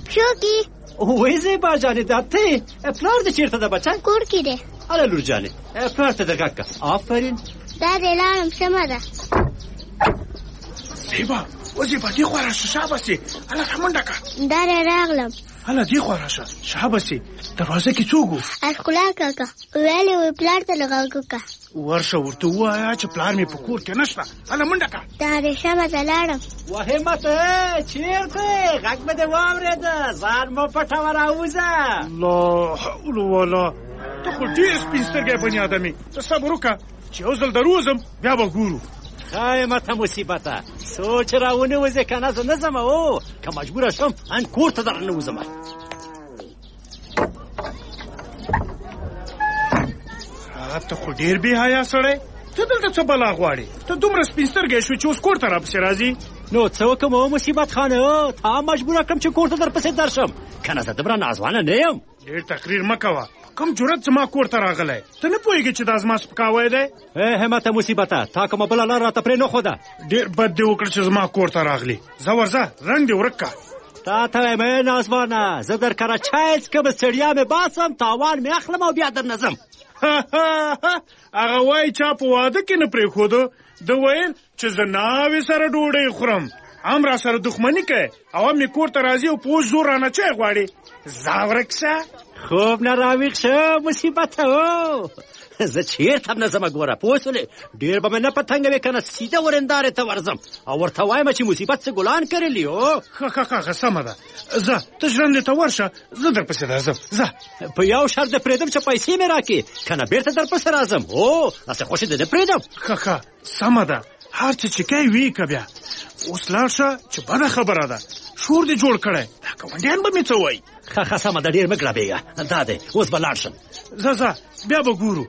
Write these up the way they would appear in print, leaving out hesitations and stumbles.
شوقي وې زیبا جانې دا ته پلار دې چیرته ده بچا؟ کور کې دی. هله لور جانې پلار ته د غږ که آفرین. دا دې لاړم سمه ده. زیبا وزیبا دې خوا راشه شابسې هله منډه که. دا دې راغلم. هله دې خوا راشه شابسې دروازه کې څوک و؟ اشکلا کاکا ویلې وې پلار ته غږ وکړه. ورشه ورته ووایه چې پلار مې په کور کې نشته. هله منډه که. دا دې سمه ته لاړم. وهمت چیرته غږ مې دې واورېده ځان مو پټوه راوځه. لا حول ولا ته خو ډېر سپین سترګی بني ادمې. ته صبر وکړه چې یو ځل دروځم بیا به ګورو. خایمه ته مصیبته سوچ راونیوځې که نه زه نه ځم او که مجبوره شم ان کور ته در ننوځم. ته خو ډېر بې حیا سړی. ته دلته څه بلا غواړې؟ ته دومره سپین سترګی شوې چې اوس کور ته راپسې راځې. نو څه وکړم او مصیبت خانه تا مجبوره کړم چې کور ته در پسې درشم که نه زه دومره نازوانه نه یم. ډېر تقریر مه کوه. کوم جرأت زما کور ته راغلی؟ ته نه پوهېږې چې دا زما سپکاوی دی؟ همته مصیبته تا کومه بله لار راته پرې نه ښوده. ډېر بد دې وکړه چې زما کور ته راغلی. ځه ورځه رنګ دې ورک که. تا ته وایم ای نازوانه زه در کره چای څکم ستړیا مې باسم تاوان مې اخلم او بیا در نه ځم. هغه وایي چا په واده کې نه پرېښودو. ده ویل چې زه ناوې سره ډوډۍ خورم هم را سره دښمني کوي او هم مې کور ته راځي او په اوس زور رانه چای غواړي. ځه ورک شه. خوب نه راویښ شه مصیبته او زه چېرته هم نه ځمه ګوره پوه شولې. ډېر به مې نه پتنګوې که نه سیده ورندارې ته ورځم او ورته وایم چې مصیبت څه ګلان کرلي او. ښه سمه ده. ځه ته ژرندې ته ورشه زه در پسې راځم. ځه په یو شرط دې پرېږدم چې پیسې مې راکړې که نه بېرته در پسې راځم. هو داسې خوښې دې نه پرېږدم. ښه سمه ده. هر څه چې کوې ویې که بیا. اوس لاړ شه چې بده خبره ده. شور دې جوړ کړی دا ګاونډیان به مې څه وایي. ښه سمه ده ډېر مه ګړبېږه. دا دی اوس به لاړ شم. ځه بیا به ګورو.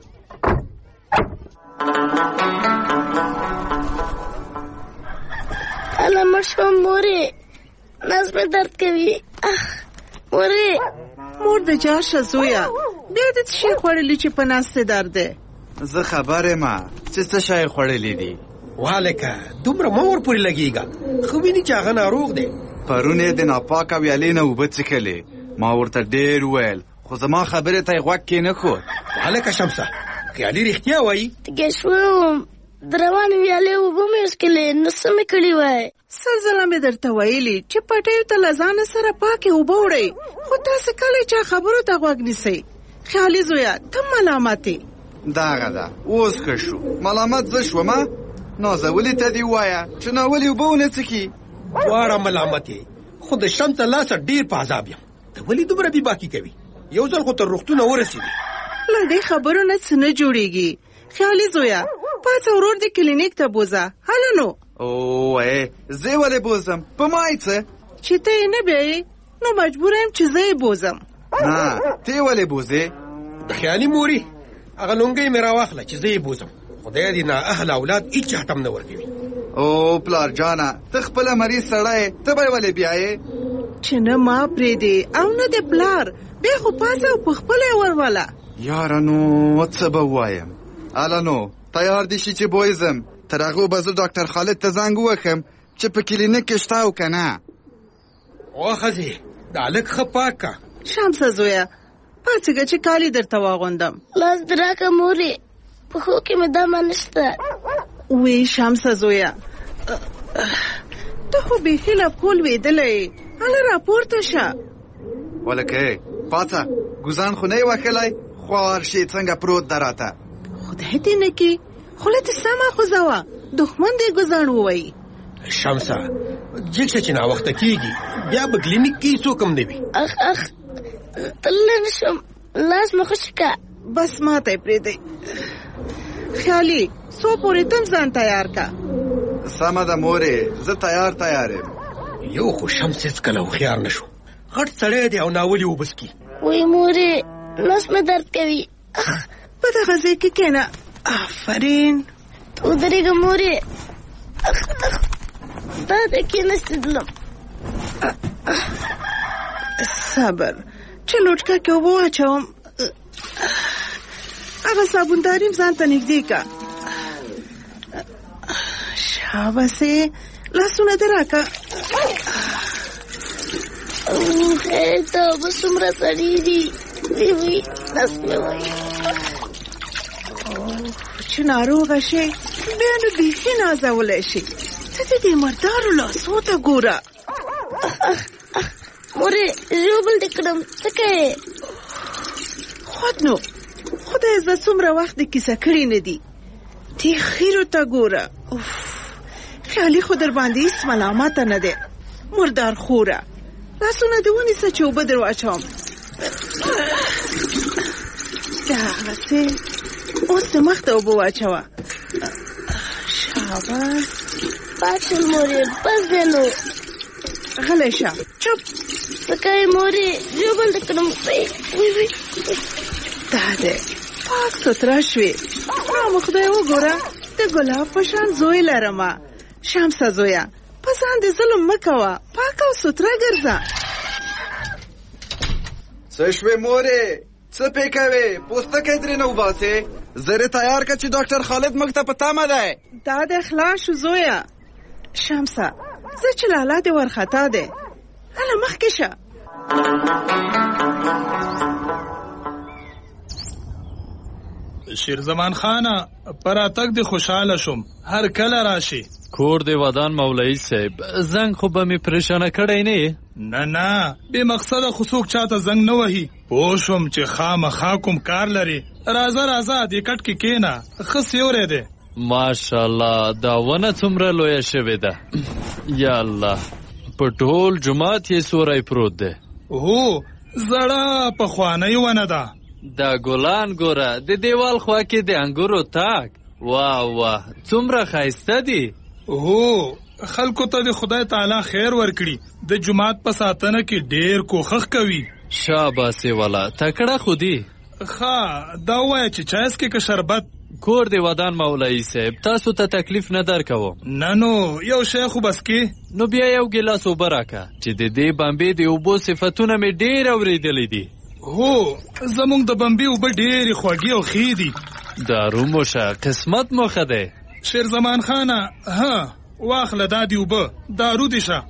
هله مړ شوم مورې نس مې درد کوي. مورې مور د جاشه زویه بیا دې څه شی خوړلي چې په نس دې درد دی؟ زه خبر یم چې څه شی خوړلی دي. والکه دومره مه ورپورې لګېږه خو ویني چې هغه ناروغ دی. پرون یې د ناپاکه ویالې نه اوبه څښلې. ما ورته ډېر وویل خو زما خبرې ته یې غوږ کېنښود. والکه شمسه خیالي رښتیا وایي. تږی شوی وم د روانې ویالې اوبه مې وڅښلې نو څه مې کړي وای. سل ځله مې درته ویلي چې پټیو ته له ځانه سره پاکې اوبه وړئ خو تاسې کله چا خبرو ته غوږ نیسئ. خیالي زویه ته ملامت یې. دغه ده اوس ښه شو. ملامت زه شومه؟ نازولي ته دې ووایه چې ناولې اوبه ونه څښي. دواړه ملامت یې خو د شمس له لاسه ډېر په عذاب یم. ته ولې دومره بېباکي کوي؟ یو ځل خو تر روغتونه ورسېدې. له دې خبرو نه څه نه جوړېږي. خیالي زویه پاڅه ورور دې کلینیک ته بوځه. هله نو. اوه زه ولې بوځم؟ په ما یې څه؟ چې ته یې نه بیایې نو مجبوره یم چې زه یې بوځم. نه ته یې ولې بوځې؟ د خیالي مورې هغه لونګۍ مې راواخله چې زه یې بوځم. خدای دې نااهله اولاد هېڅ چاته هم نه ورکوي. او پلار جانه ته خپله مریض سړی ته به یې ولې بیایې؟ چې نه ما پرېږدې او نه د پلار بیا خو پاڅه او په خپله یې ورواله. یاره نو څه به ووایم؟ هله نو تیار دې شي چې بوځم. تر هغو به زه ډاکټر خالد ته زنګ ووهم چې په کلینیک کې شته او که نه. ښځې دا هلک ښه پاک که. شمسه زویه پاڅېږه چې کالي درته واغوندم. لاس دې راکړه مورې پښو کې مې دمه نشته. وی شمسه زویه ته خو بیخي لبکول ویدلی. هله راپورته شه. ولکه پاڅه ګوزان خو نه یې وښلی خوار شي څنګه پروت ده راته. خدای دې نه کړي خوله دې سمه خوځوه دښمن دې ګوزان ووایي. شمسه جګ شه چې ناوخته کېږي بیا به کلینیک کې څوک هم نه وي. تللی نه شم لاس مې خوشي که. بس ماته یې پرېږدئ. خیالي څو پورې تم ځان تیار که. سمه ده مورې زه تیار یم. یو خو شمس هېڅکله هوښیار نه شو. غټ سړی دی او ناولې اوبه څښي. وی مورې نس مې درد کوي. په دغه ځای کې کښېنه. آفرین. ودرېږه مورې دا د کېناستېدلم. صبر چې لوټکه کې اوبه واچوم. هغه صابونداري م ځان ته نږدې که. شابسې لاسونه دې راکه. ته به څومره سړي دي وی نس مې وایي چې ناروغه شي بیا نو بیخي نازولی شي. ته د دې مردارو لاسو ته ګوره. مورې ژوبل دې کړم څه کوې؟ خود نو خدای زه څومره وخت د کیسه کړي نه دي. دې خیرو ته ګوره. خیالي خو در باندې هیڅ ملامته نه دی. مردار خوره لاسونه دې ونیسه چې اوبه در واچوم. دغسې اوس د مخ ته اوبه واچوه. شاباس. پاک شول مورې بس دی نو. غلی شه چپ. څه کوې مورې ژوبل دې کړم وی دا دی پاک ستره شوې. رام خدای وګوره د ګلاب په شان زوی لرمه. شمسه زویه په ځان دې ظلم مه کوه. پاک او ستره ګرځه. څه شوې مورې؟ څه پې کوې؟ پوستکی ترې نه وباسې. زر تیار که چې ډاکټر خالد موږ ته په تمه دی. دا د خلاص شو زویه. شمسه زه چې لالا دې ورخطا دی. هله مخکې شه. شیرزمان خانه پر اتک دې خوشحاله شم. هر کله راشي. کور دې ودان مولوي صاحب. زنګ خو به مې پریشانه کړی نه. نه بې مقصده خو څوک چاته زنګ نه وهي. پوه شوم چې خامخا کوم کار لري. راځه دې کټ کې کېنه. ښه سیوری دی. ماشاءالله دا ونه څومره لویه شوې ده. یا الله په ټول جومات یې سوری پروت دی. هو زړه پخوانۍ ونه ده. دا ګلان ګوره د دیوال خوا کې د انګورو تاک. واه څومره ښایسته دي. هو خلکو ته د خدای تعالی خیر ورکړي. د جومات په ساتنه کې ډېر کوښښ کوي. شاباسې والا تکړه خو دي. ښه دا ووایه چې چای څکې که شربت؟ کور دې ودان مولوي صاحب تاسو ته تکلیف نه درکوم. نه نو یو شی خو بس کې. نو بیا یو ګیلاس اوبه راکه چې د دې بمبې د اوبو صفتونه مې ډېر اورېدلی دي. هو زمونږ د بمبې اوبه ډېرې خوږې او ښې دي. دارو موشه قسمت مو ښه دی. شیرزمان خانه ها واخله دا دي اوبه. دارو دي شه.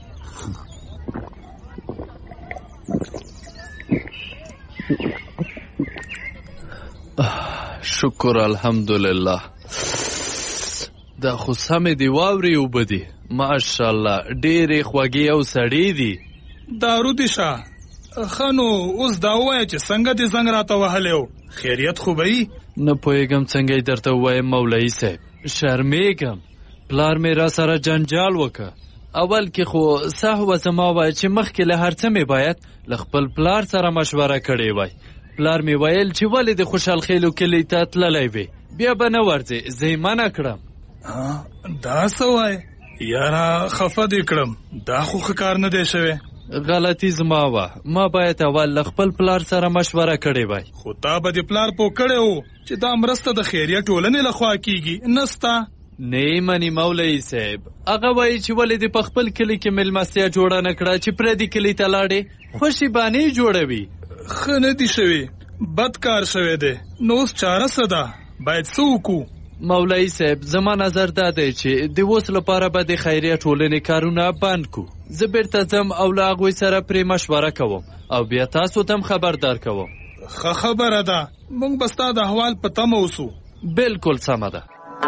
شکر الحمدلله. دا خو سمې دی واورې اوبه دي. ماشاءالله ډېرې خوږې او سړې دي. دارو دي شه. ښه نو اوس دا ووایه چې څنګه دې زنګ راته وهلی و؟ خیریت خو به یي؟ نه پوهېږم څنګه یې درته ووایم مولوي صاحب. شرمېږم. پلار مې را سره جنجال وکړه. اول کې خو صحوه زما وایه چې مخکې له هر څه مې باید له خپل پلار سره مشوره کړې وای. پلار مې ویل چې ولې د خوشحال خیلو کلي ته تللی وې بیا به نه ورځې. زه یې منع کړم. دا څه وایې؟ یاره خفه دې کړم. دا خو ښه کار نه دی شوی. غلطي زما وه. ما باید اول له خپل پلار سره مشوره کړې وای. خو تا به د پلار پوه کړی و چې دا مرسته د خیریه ټولنې لخوا کیږي نه ستا. نه مني مولوي صاحب. هغه وایي چې ولې دې په خپل کلي کې مېلمستیا جوړه نه کړه چې پردي کلي ته لاړې خوشي بانې جوړوي. ښه نه دي شوي. بد کار شوی دی. نو اوس چاره څه ده؟ باید څه وکړو؟ مولوي صاحب زما نظر دا دی چې د اوس لپاره به د خیریه ټولنې کارونه بند کړو. زه بیرته ځم او له هغوی سره پرې مشوره کوم او بیا تاسو ته هم خبردار کوم. ښه خبره ده. موږ به ستا د احوال په تمه اوسو. بالکل سمه ده.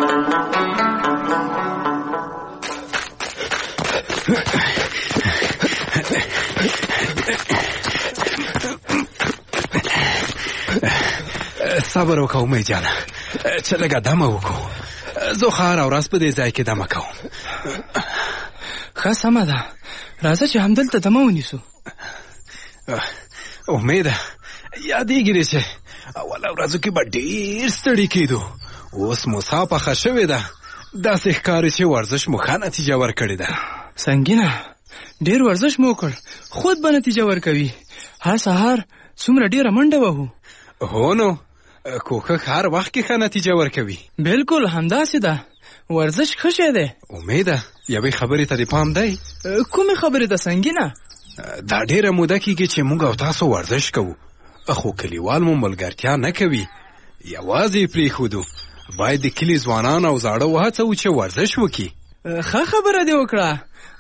صبر وکړه امید جانه چې لږه دمه وکړو. زه خو هره ورځ په دې ځای کې دمه کوم. ښه سمه ده. راځه چې همدلته دمه ونیسو. امیده یادېږي دی چې اوله ورځو کې به ډېر ستړي کېدو. اوس مو سا پخه شوې ده. داسې ښکاري چې ورزش مو ښه نتیجه ورکړې ده. سنګینه ډېر ورزش مو وکړ خود به نتیجه ورکوي. هر سهار څومره ډېره منډه وهو. هو نو کوښښ هر وخت کې ښه نتیجه ورکوي. بالکل همداسې ده. ورزش ښه شی دی. امیده یوې خبرې ته دې پام دی؟ کومې خبرې ده سنګینه؟ دا ډېره موده کېږي چې موږ او تاسو ورزش کوو خو کلیوال مو ملګرتیا نه کوي. یوازې یې پرېښودو. باید د کلي ځوانان او زاړه وهڅوو چې ورزش وکړي. ښه خبره دې وکړه.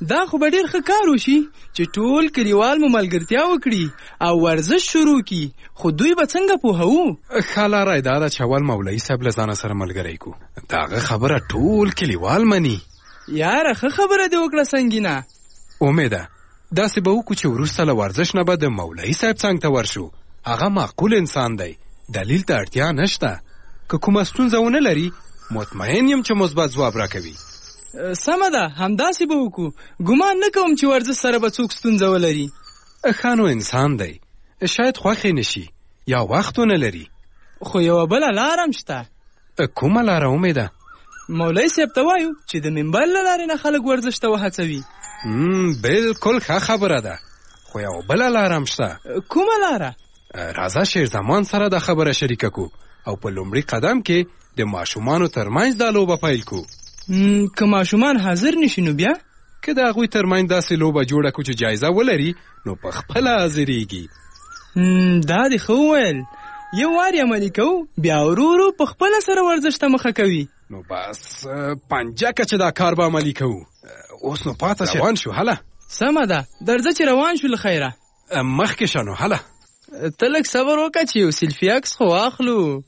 دا خو به ډېر ښه کار وشي چې ټول کلیوال مو ملګرتیا وکړي او ورزش شروع کړي، خو دوی به څنګه پوهوو؟ ښه لاره یې دا ده چې اول مولوي صاحب له ځانه سره ملګری کړو. د هغه خبره ټول کلیوال مني. یاره ښه خبره دې وکړه سنګینه. امیده داسې به وکړو چې وروسته له ورزش نه به د مولوي صاحب څنګ ته ورشو. هغه معقول انسان دی، دلیل ته اړتیا نشته. که کومه ستونزه ونه لري مطمئن یم چې مثبت ځواب راکوي. سمه ده، همداسې به وکړو. ګمان نه کوم چې ورزش سره به څوک ستونزه ولري. ښه نو انسان دی، شاید خوښې نشي یا وخت ونه لري. خو یوه بله لاره هم شته. کومه لاره امیده؟ مولوي صاحب ته وایو چې د منبر له لارې نه خلک ورزش ته وهڅوي. بلکل ښه خبره ده، خو یوه بله لاره هم شته. کومه لاره؟ راځه شیرزمان سره دا خبره شریکه کو او په لومړي قدم کې د ماشومانو ترمنځ دا لوبه پیل کو. که ماشومان حاضر نشي نو بیا؟ که د هغوی ترمنځ داسې لوبه جوړه کو چې جایزه ولري نو په خپله حاضرېږي. دا دې ښه وویل. یو وار عملي کوو بیا ورو ورو په خپله سره ورزش ته مخه کوي. نو بس پنجکه چې دا کار به عملي کوو. اوس نو پاته شه روان شو. هله سمه ده، درځه چې روان شو له خیره. مخکې شه نو. هله ته لږ صبر وکړه چې یو سیلفي عکس خو واخلو.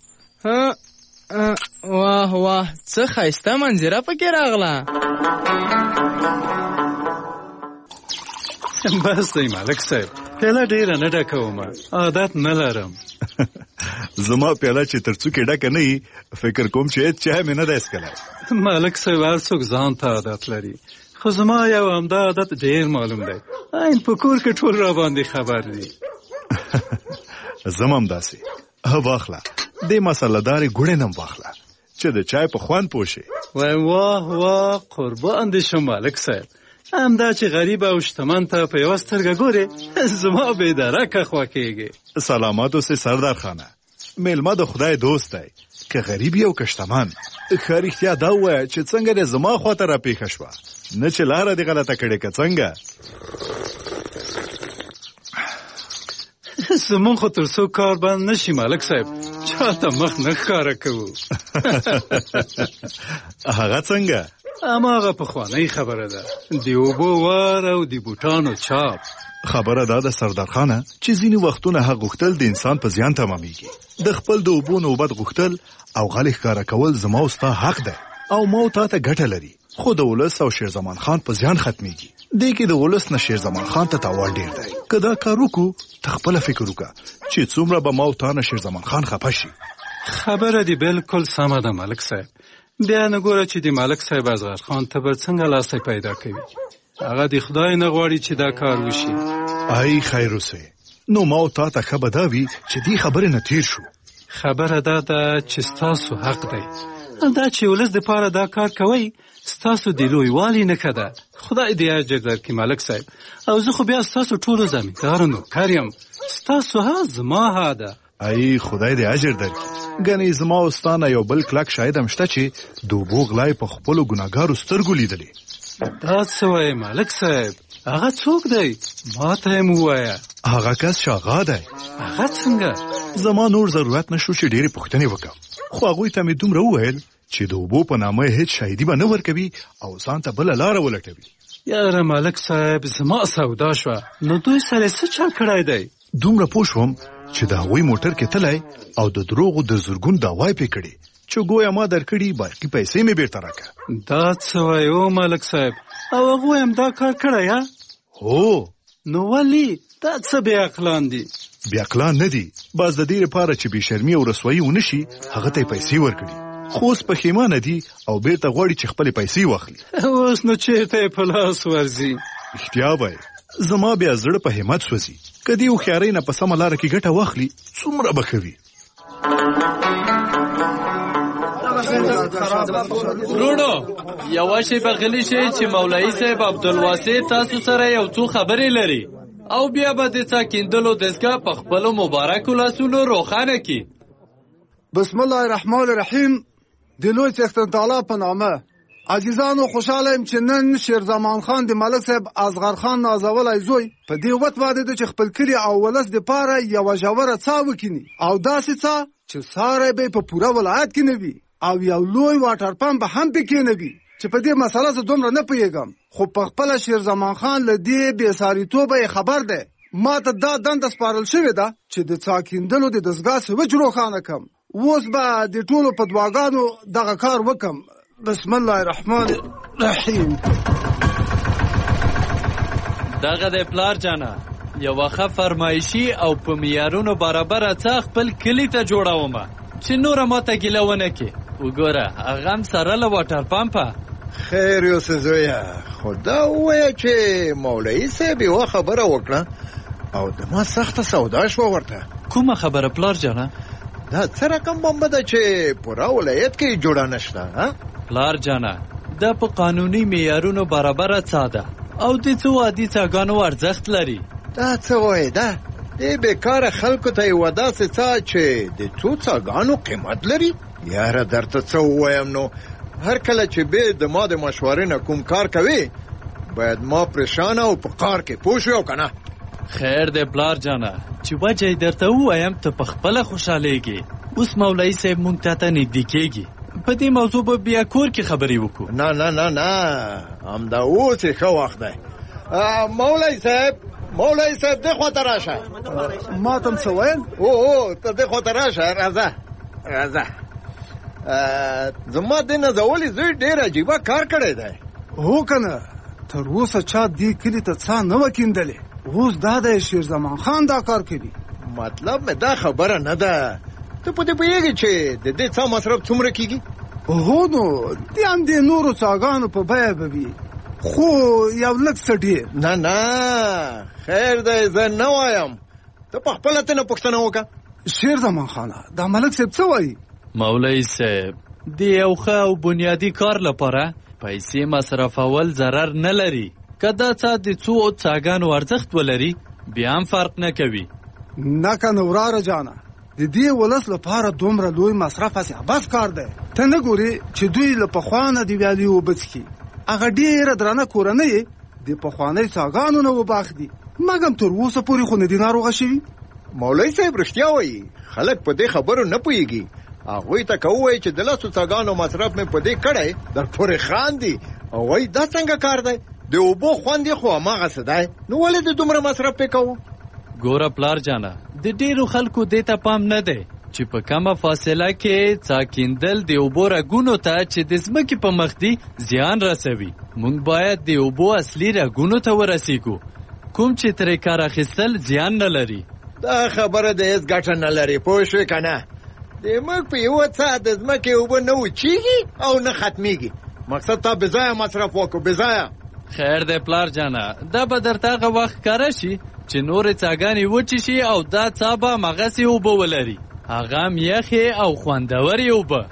واه واه څه ښایسته منظره پکې راغله. بس دی ملک صاحب، پیاله ډېره نه ډکومه، عادت نه لرم. زما پیاله چې تر څوکې ډکه نه وي فکر کوم چې هېڅ چای مې نه دی څښلی. ملک صاحب هر څوک ځان ته عادت لري، خو زما یو همدا عادت ډېر معلوم دی. عین په کور کې ټول را باندې خبر دي. زما هم داسې. واخله دې مسالهدارې ګوړې نه واخله چې د چای په خوند پوه شي. واه واه قربان دې شم ملک صاحب، همدا چې غریب او شتمن ته په یوه سترګه ګورې زما بېدرکه خوښېږي. سلامات اوسې سردار خانه، میلمه د خدای دوست دی، که غریب یو که شتمن. ښه رښتیا دا ووایه چې څنګه دې زما خواته راپېښه شوه، نه چې لاره دې غلطه کړې که څنګه. زمون خو تر څو کار بند نشي ملک صاحب چاته مخ نه ښکاره کوو. هغه څنګه؟ هماغه پخوانۍ خبره ده، د اوبو وار او د بوټانو چاپ. خبره دا ده سردار خانه چې ځینې وختونه حق غوښتل د انسان په زیان تمامیږي. د خپل د اوبو نوبت غوښتل او غلې ښکاره کول زما او ستا حق ده او ما او تا ته ګټه لري، خو د ولس او شیرزمان خان په زیان ختمیږي. دې کې د ولس نه شیرزمان خان ته تاوان ډېر دی. که دا کار وکړو ته خپله فکر وکړه چې څومره به ما او تا نه شیرزمان خان خفه شي. خبره دې بلکل سمه ده ملک صاحب. بیا نه ګوره چې د ملک صاحب اصغر خان ته به څنګه لاسی پیدا کوي. هغه د خدای نه غواړي چې دا کار وشي. ای خیر اوسې، نو ما او تا ته ښه به دا وي چې دې خبرې نه تیر شو. خبره دا ده چې ستاسو حق دی، دا چې ولس دپاره دا کار کوئ ستاسو د لویوالي نښه ده. خدای دې اجر درکړي ملک صاحب. او زه خو بیا ستاسو ټولو زمیندار نوکر یم، ستاسو ها زما ها ده. ای خدای دې اجر درکړي. ګنې زما او ستا نه یو بل کلک شاهد هم شته چې د اوبو غلا یې په خپلو ګناهګارو سترګو لیدلې. دا څه وایې ملک صاحب؟ هغه څوک دی؟ ما ته یې م ووایه. هغه کس شاغا دی. هغه څنګه؟ زما نور ضرورت نشو چې ډېرې پوښتنې وکړم، خو هغوی ته مې دومره وویل چې د اوبو په نامه هېڅ شاهدي به نه ورکوي او ځان ته بله لاره ولټوي. یاره ملک صاحب زما سودا شوه، نو دوی سره څه چل کړی دی؟ دومره پوه شوم چې د هغوی موټر کې تلی او د دروغو د زرګون دعوی پې کړې چې ګویا ما درکړي، باقي پیسې مې بیرته راکړه. دا څه وایې او ملک صاحب؟ او هغوی هم دا کار کړی یا؟ هو. نو ولې؟ دا څه بې عقلان دي؟ بې عقلان نه دي، باز د دې لپاره چې بې شرمي او رسوایي ونه شي هغه ته یې پیسې ورکړي، خو اوس پښیمانه دي او بیرته غواړي چې خپلې پیسې واخلي. اوس نو چېرته یې په لاس ورځي؟ رښتیا وایې، زما بیا زړه په همت سوځي. که دې هوښیارۍ نه په سمه لاره کې ګټه واخلي څومره به ښه وي. وروڼو یوه شیبه غلی شئ چې مولوي صاحب عبدالواسع تاسو سره یو څو خبرې لري او بیا به د څا کیندلو دستګاه په خپلو مبارکو لاسونو روښانه کړي. بسم الله الرحمن الرحیم. د لوی څښتن تعالی په نامه. عزیزانو خوشحاله یم چې نن شیرزمان خان د ملک صاحب اصغر خان نازولی زوی په دې وخت باندې ده چې خپل کلي او ولس دپاره یوه ژوره څا وکیني او داسې څا چې ساری به په پوره ولایت کې نه وي او یو لوی واټر پمپ به هم پکې نه وي چې په دې مسله زه دومره نه پوهېږم، خو په خپله شیرزمان خان له دې بېساریتوبه یې خبر دی. ما ته دا دنده سپارل شوې ده چې د څا کیندلو د دستګاه سویچ روښانه کړم. اوس به د ټولو په دعاګانو دغه کار وکړم. بسم الله الرحمن الرحیم. دغه د پلار جانه یوه ښه فرمایشي او په معیارونو برابره څه خپل کلي ته جوړومه چې نوره ماته ګیله ونه کړي. وګوره هغه هم سره له واټر پمپه. خیر یوسف زویه، خو دا ووایه چې مولوي صاحب یوه خبره وکړه او د ما سخته سودا شوه ورته. کومه خبره پلار جانه؟ دا څه رقم بمبه ده چې پوره ولایت کې جوړه نشته؟ پلار جانه دا په قانوني معیارونو برابره څا ده او د څو عادي څاګانو ارزښت لري. دا څه وایي ده؟ دې بېکاره خلکو ته یوه داسې څا چې د څو څاګانو قیمت لري؟ یاره درته څه ووایم نو، هر کله چې به د ما د مشورې نه کوم کار کوي باید ما پریشانه او په کار کې پوه شوې او که نه. خیر دی پلار جانه چې وجه یې درته ووایم ته په خپله خوشحالېږي. اوس مولوي صاحب مونږ ته نږدې کېږي، په دې موضوع به بیا کور کې خبرې وکړو. نه نه نه نه، همدا اوس یې ښه وخت دی. مولوي صاحب دې خواته راشه. ما ته هم څه ویل؟ او ته دې خواته راشه. راځه. زما د نازولي زوی ډېر عجیبه کار کړی دی. هو که نه، تر اوسه چا دې کلي ته څا نه وه کیندلې. اوس دا دی شیرزمان خان دا کار کوي. مطلب مې دا خبره نه ده. ته په دې پوهېږې چې د دې څا مصرف څومره کېږي؟ هو نو دې هم د نورو څاګانو په بیه به وي، خو یو لږ څه ډېر. نه خیر دی، زه نه وایم. ته په خپله ته نه پوښتنه وکړه. شیرزمان خانه دا ملک صاحب څه وایي؟ مولوي صاحب د یو ښه او بنیادي کار لپاره پیسې مصرفول ضرر نه لري. که دا څه د څو څاګانو ارزښت ولري بیا هم فرق نه کوي. نه که نه وراره جانه، د دې ولس لپاره دومره لوی مصرف هسې عبث کار دی. ته نه ګورې چې دوی له پخوا نه د ویالې اوبه څښي. هغه ډېره درنه کورنۍ د پخوانۍ څاګانو نه وباخدي، مګم تر اوسه پورې خو نه دي ناروغه شوي. مولوي صاحب رښتیا وایي، خلک په دې خبرو نه پوهېږي. هغوی ته که ووایي چې د لسو څاګانو مصرف مې په دې کړی در پورې خاندي او وایي دا څنګه کار دی، د اوبو خوند یې خو هماغسې دی، نو ولې د دومره مصرف پې کوو؟ ګوره پلار جانه د ډېرو خلکو دې ته پام نه دی چې په کمه فاصله کې څا کیندل د اوبو رګونو ته چې د ځمکې په مخ دي زیان رسوي. موږ باید د اوبو اصلي رګونو ته ورسیږو، کوم چې ترې کار اخیستل زیان نه لري. دا خبره د هېڅ ګټه نه لري، پوه شوې که نه؟ د موږ په یوه څا د ځمکې اوبه نه وچېږي او نه ختمیږي. مقصد تا بېځایه مصرف وکړو، بېځایه. خیر دی پلار جانه، دا به درته هغه وخت ښکاره شي چې نورې څاګانې وچې شي او دا څا به هماغسې اوبه ولري، هغه هم یخې او خوندورې اوبه.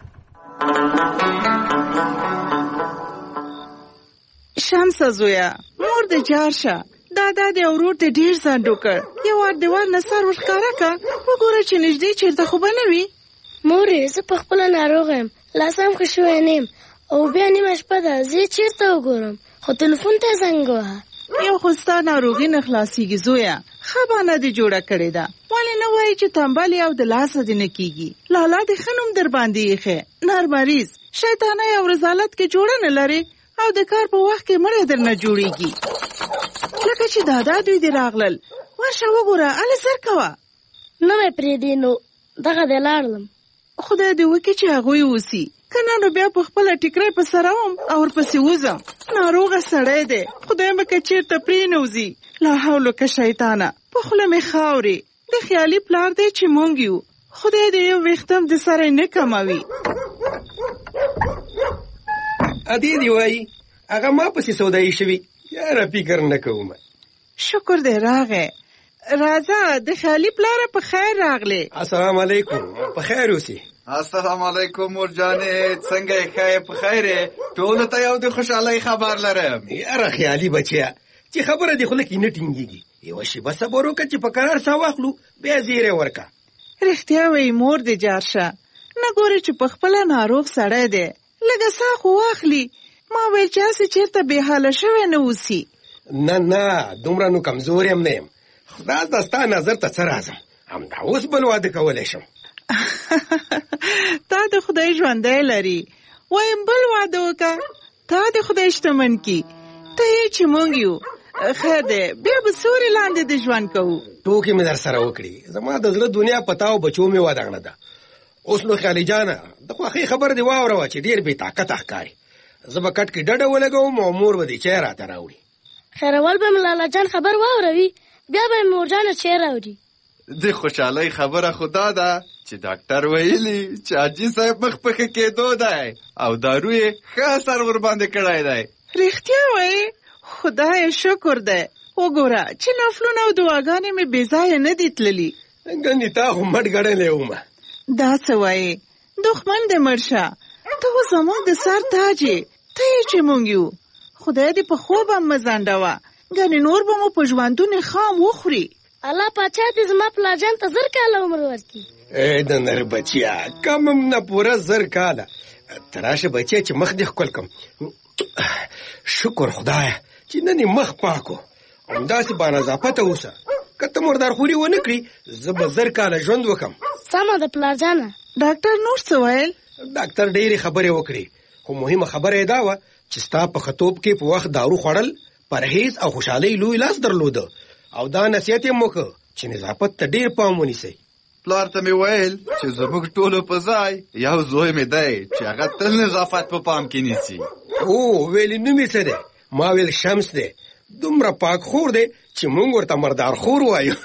شمسه زویه، مور د جار شه، دادا د ورور د ډېر ځنډ وکړ. یو وار دیوال نه سر ورښکاره که، وګوره چې نږدې چېرته خو به نه وي. مورې زه په خپله ناروغه یم، لاس هم ښه شوی نه یم او بیا نیمه شپه ده، زه یې چېرته وګورم؟ خو تلیفون ته یې زنګ ووهه. یو خو ستا ناروغي نه خلاصېږي زویه، ښه بانه دې جوړه کړې ده. ولې نه وایي چې تنبل او د لاسه دې نه کېږي؟ لالا دې ښه نوم در باندې ایښی، نر مریض، شیطانۍ او رذالت کې جوړه نه لرې او د کار په وخت کې مړی در نه جوړېږي. لکه چې دادا دوی دې راغلل، ورشه وګوره، هلې سر کوه. نه مې پرېږدې نو دغه دې لاړلم. خدای دې وکړي چې هغوی اوسي، که نه نو بیا په خپله ټیکری په سره وم او ورپسې وځم. ناروغه سړی دی، خدای مه که چېرته پرېنوځي. لا حول که شیطانه، په خوله مې خاورې. د خیالي پلار دی چې مونږ یو، خدای دې یو ویښتم د سره نه کموي. ادې دې وایي هغه ما پسې سودایي شوي، یاره فکر نه کوم. شکر دی راغی. راځه د خیالي پلاره په خیر راغلی. السلام علیکم، په خیر اوسې. السلام علیکم مور جانې، څنګه یې؟ ښه یې؟ په خیر یې؟ ټولو ته یو د خوشحالۍ خبر لرم. یاره خیالي بچیا چې خبره دې خوله کې نه ټینګېږي، یوه شېبه صبر وکړه چې په قرار ساه واخلو، بیا زیری ورکړه. رښتیا وایي مور دې جار شه، نه ګورې چې په خپله ناروغ سړی دی، لږه ساه خو واخلي. ما ویل چې هسې چېرته بېحاله شوی نه اوسي. نه دومره نو کمزور یم نه یم. خدا ته ستا نظر ته څه رازم، همدا اوس بل واده کولی شم. تا د خدای ژوندی لري، وایم بل واده وکړه، تا د خدای شتمن کی ته یې چې مونږ یو خیر دی بیا به سوري لاندې د ژوند کوو ټوکې مې در سره وکړي زما د زړه دنیا پتاو بچو مې ودانه ده اوس نو خیالي جانه د خوښۍ خبر دی واوره چې ډېر بې طاقته ښکاري زه به کټ کې ډډه ولګوم او مور به دې چای راته راوړي خیرول به مې لالا جان خبر واوروي بیا به مې مورجانه چای راوړي د خوشحالۍ خبره خو دا ده چې ډاکټر ویلي چې حاجي صاحب مخ پخې کېدو دی او دارو یې ښه اثر ورباندې کړی دی رښتیا وایې خدای شکر دی وګوره چې نفلونه او دعاګانې مې بې ځایه نه دي تللي ګنې تا خو مټ ګڼلی ومه دا څه وایې دښمن دې مړ شه ته خو زموږ د سر تاج یې ته یې چې مونږ یو خدای دې په خوب هم مه ځنډوه ګنې نور به مو په ژوندون خام وخوري الله پاچا دې زما پلارجان ته 1000 کاله عمر ورکړي ای د نر بچیا کم هم نه پوره 1000 کاله ته راشه بچیا چې مخ دې ښکل کړم شکر خدایه چې نن یې مخ پاکو همداسې بانظافته اوسه که ته مردارخوري ونه کړي زه به 1000 کاله ژوند وکړم سمه ده پلارجانه ډاکټر نور څه ویل ډاکټر ډېرې خبرې وکړې خو مهمه خبره یې دا وه چې ستا په خطوب کې په وخت دارو خوړل پرهیز او خوشحالۍ لوی لاس درلوده او دا نصیحت یې وکړ چې نظافت ته ډېر پام ونیسئ پلار ته مې ویل چې زموږ ټولو په ځای یو زوی مې دی چې هغه تل نظافت په پام کې نیسي او ویلې نوم یې څه دی ما ویل شمس دی دومره پاک خور دی چې مونږ ورته مردار خور وایو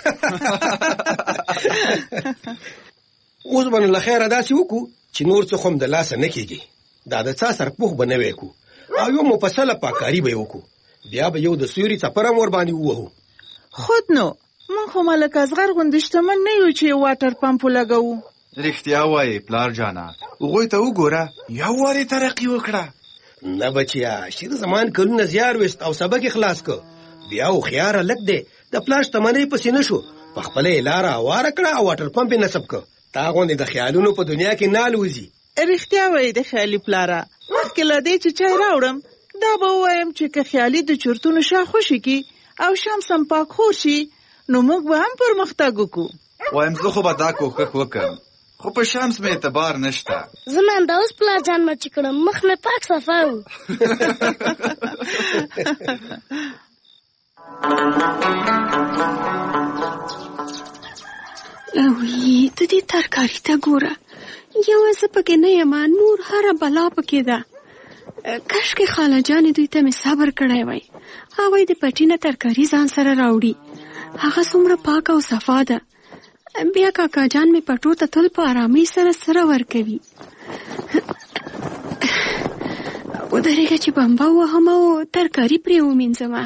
اوس به نو له خیره داسې وکړو چې نور څه خو هم د لاسه نه کېږي دا د څا سرپوښ به نوی کړو او یو مفصله پاککاري به یې وکړو بیا به یو د سیوري څپر هم ورباندې ووهو خود نو مونږ خو ملک اصغر غوندې شتمن نه یو چې واټر پمپ ولګوو رښتیا وایې پلار جانه هغوی ته وګوره یو وارې ترقي وکړه نه بچیا شیر زمان کلونه زیار وست او سبق خلاص کو بیا هوښیار هلک دی د پلار شتمنۍ پسې نه شو په خپله یې لاره هواره کړه او واټر پمپ یې نصب کړ تا غوندې د خیالونو په دنیا کې نه الوځي رښتیا وایې د خیالي پلاره مخکې له دې چې چای راوړم دا به ووایم چې که خیالي د چورتونو شا خوشي کي او شمس هم پاک خور شي نو موږ به هم پرمختګ وکړو وایم زه خو به دا کوښښ وکړم خو په شمس مې اعتبار نشته زما همدا اوس پلارجان مچ کړم مخ مې پاک صفا و اوی ته دې ترکاري ته ګوره یوازې پکې نه یم نور هره بلا پکې ده کاشکې خاله جانې دوی ته مې صبر کړی وای هغوی د پټي نه ترکاري ځان سره راوړي هغه څومره پاکه او صفا ده بیا کاکا جان مې پټو ته تل په آرامۍ سره ورکوي ودرېږه چې بمبه ووهم او ترکاري پرې ومینځمه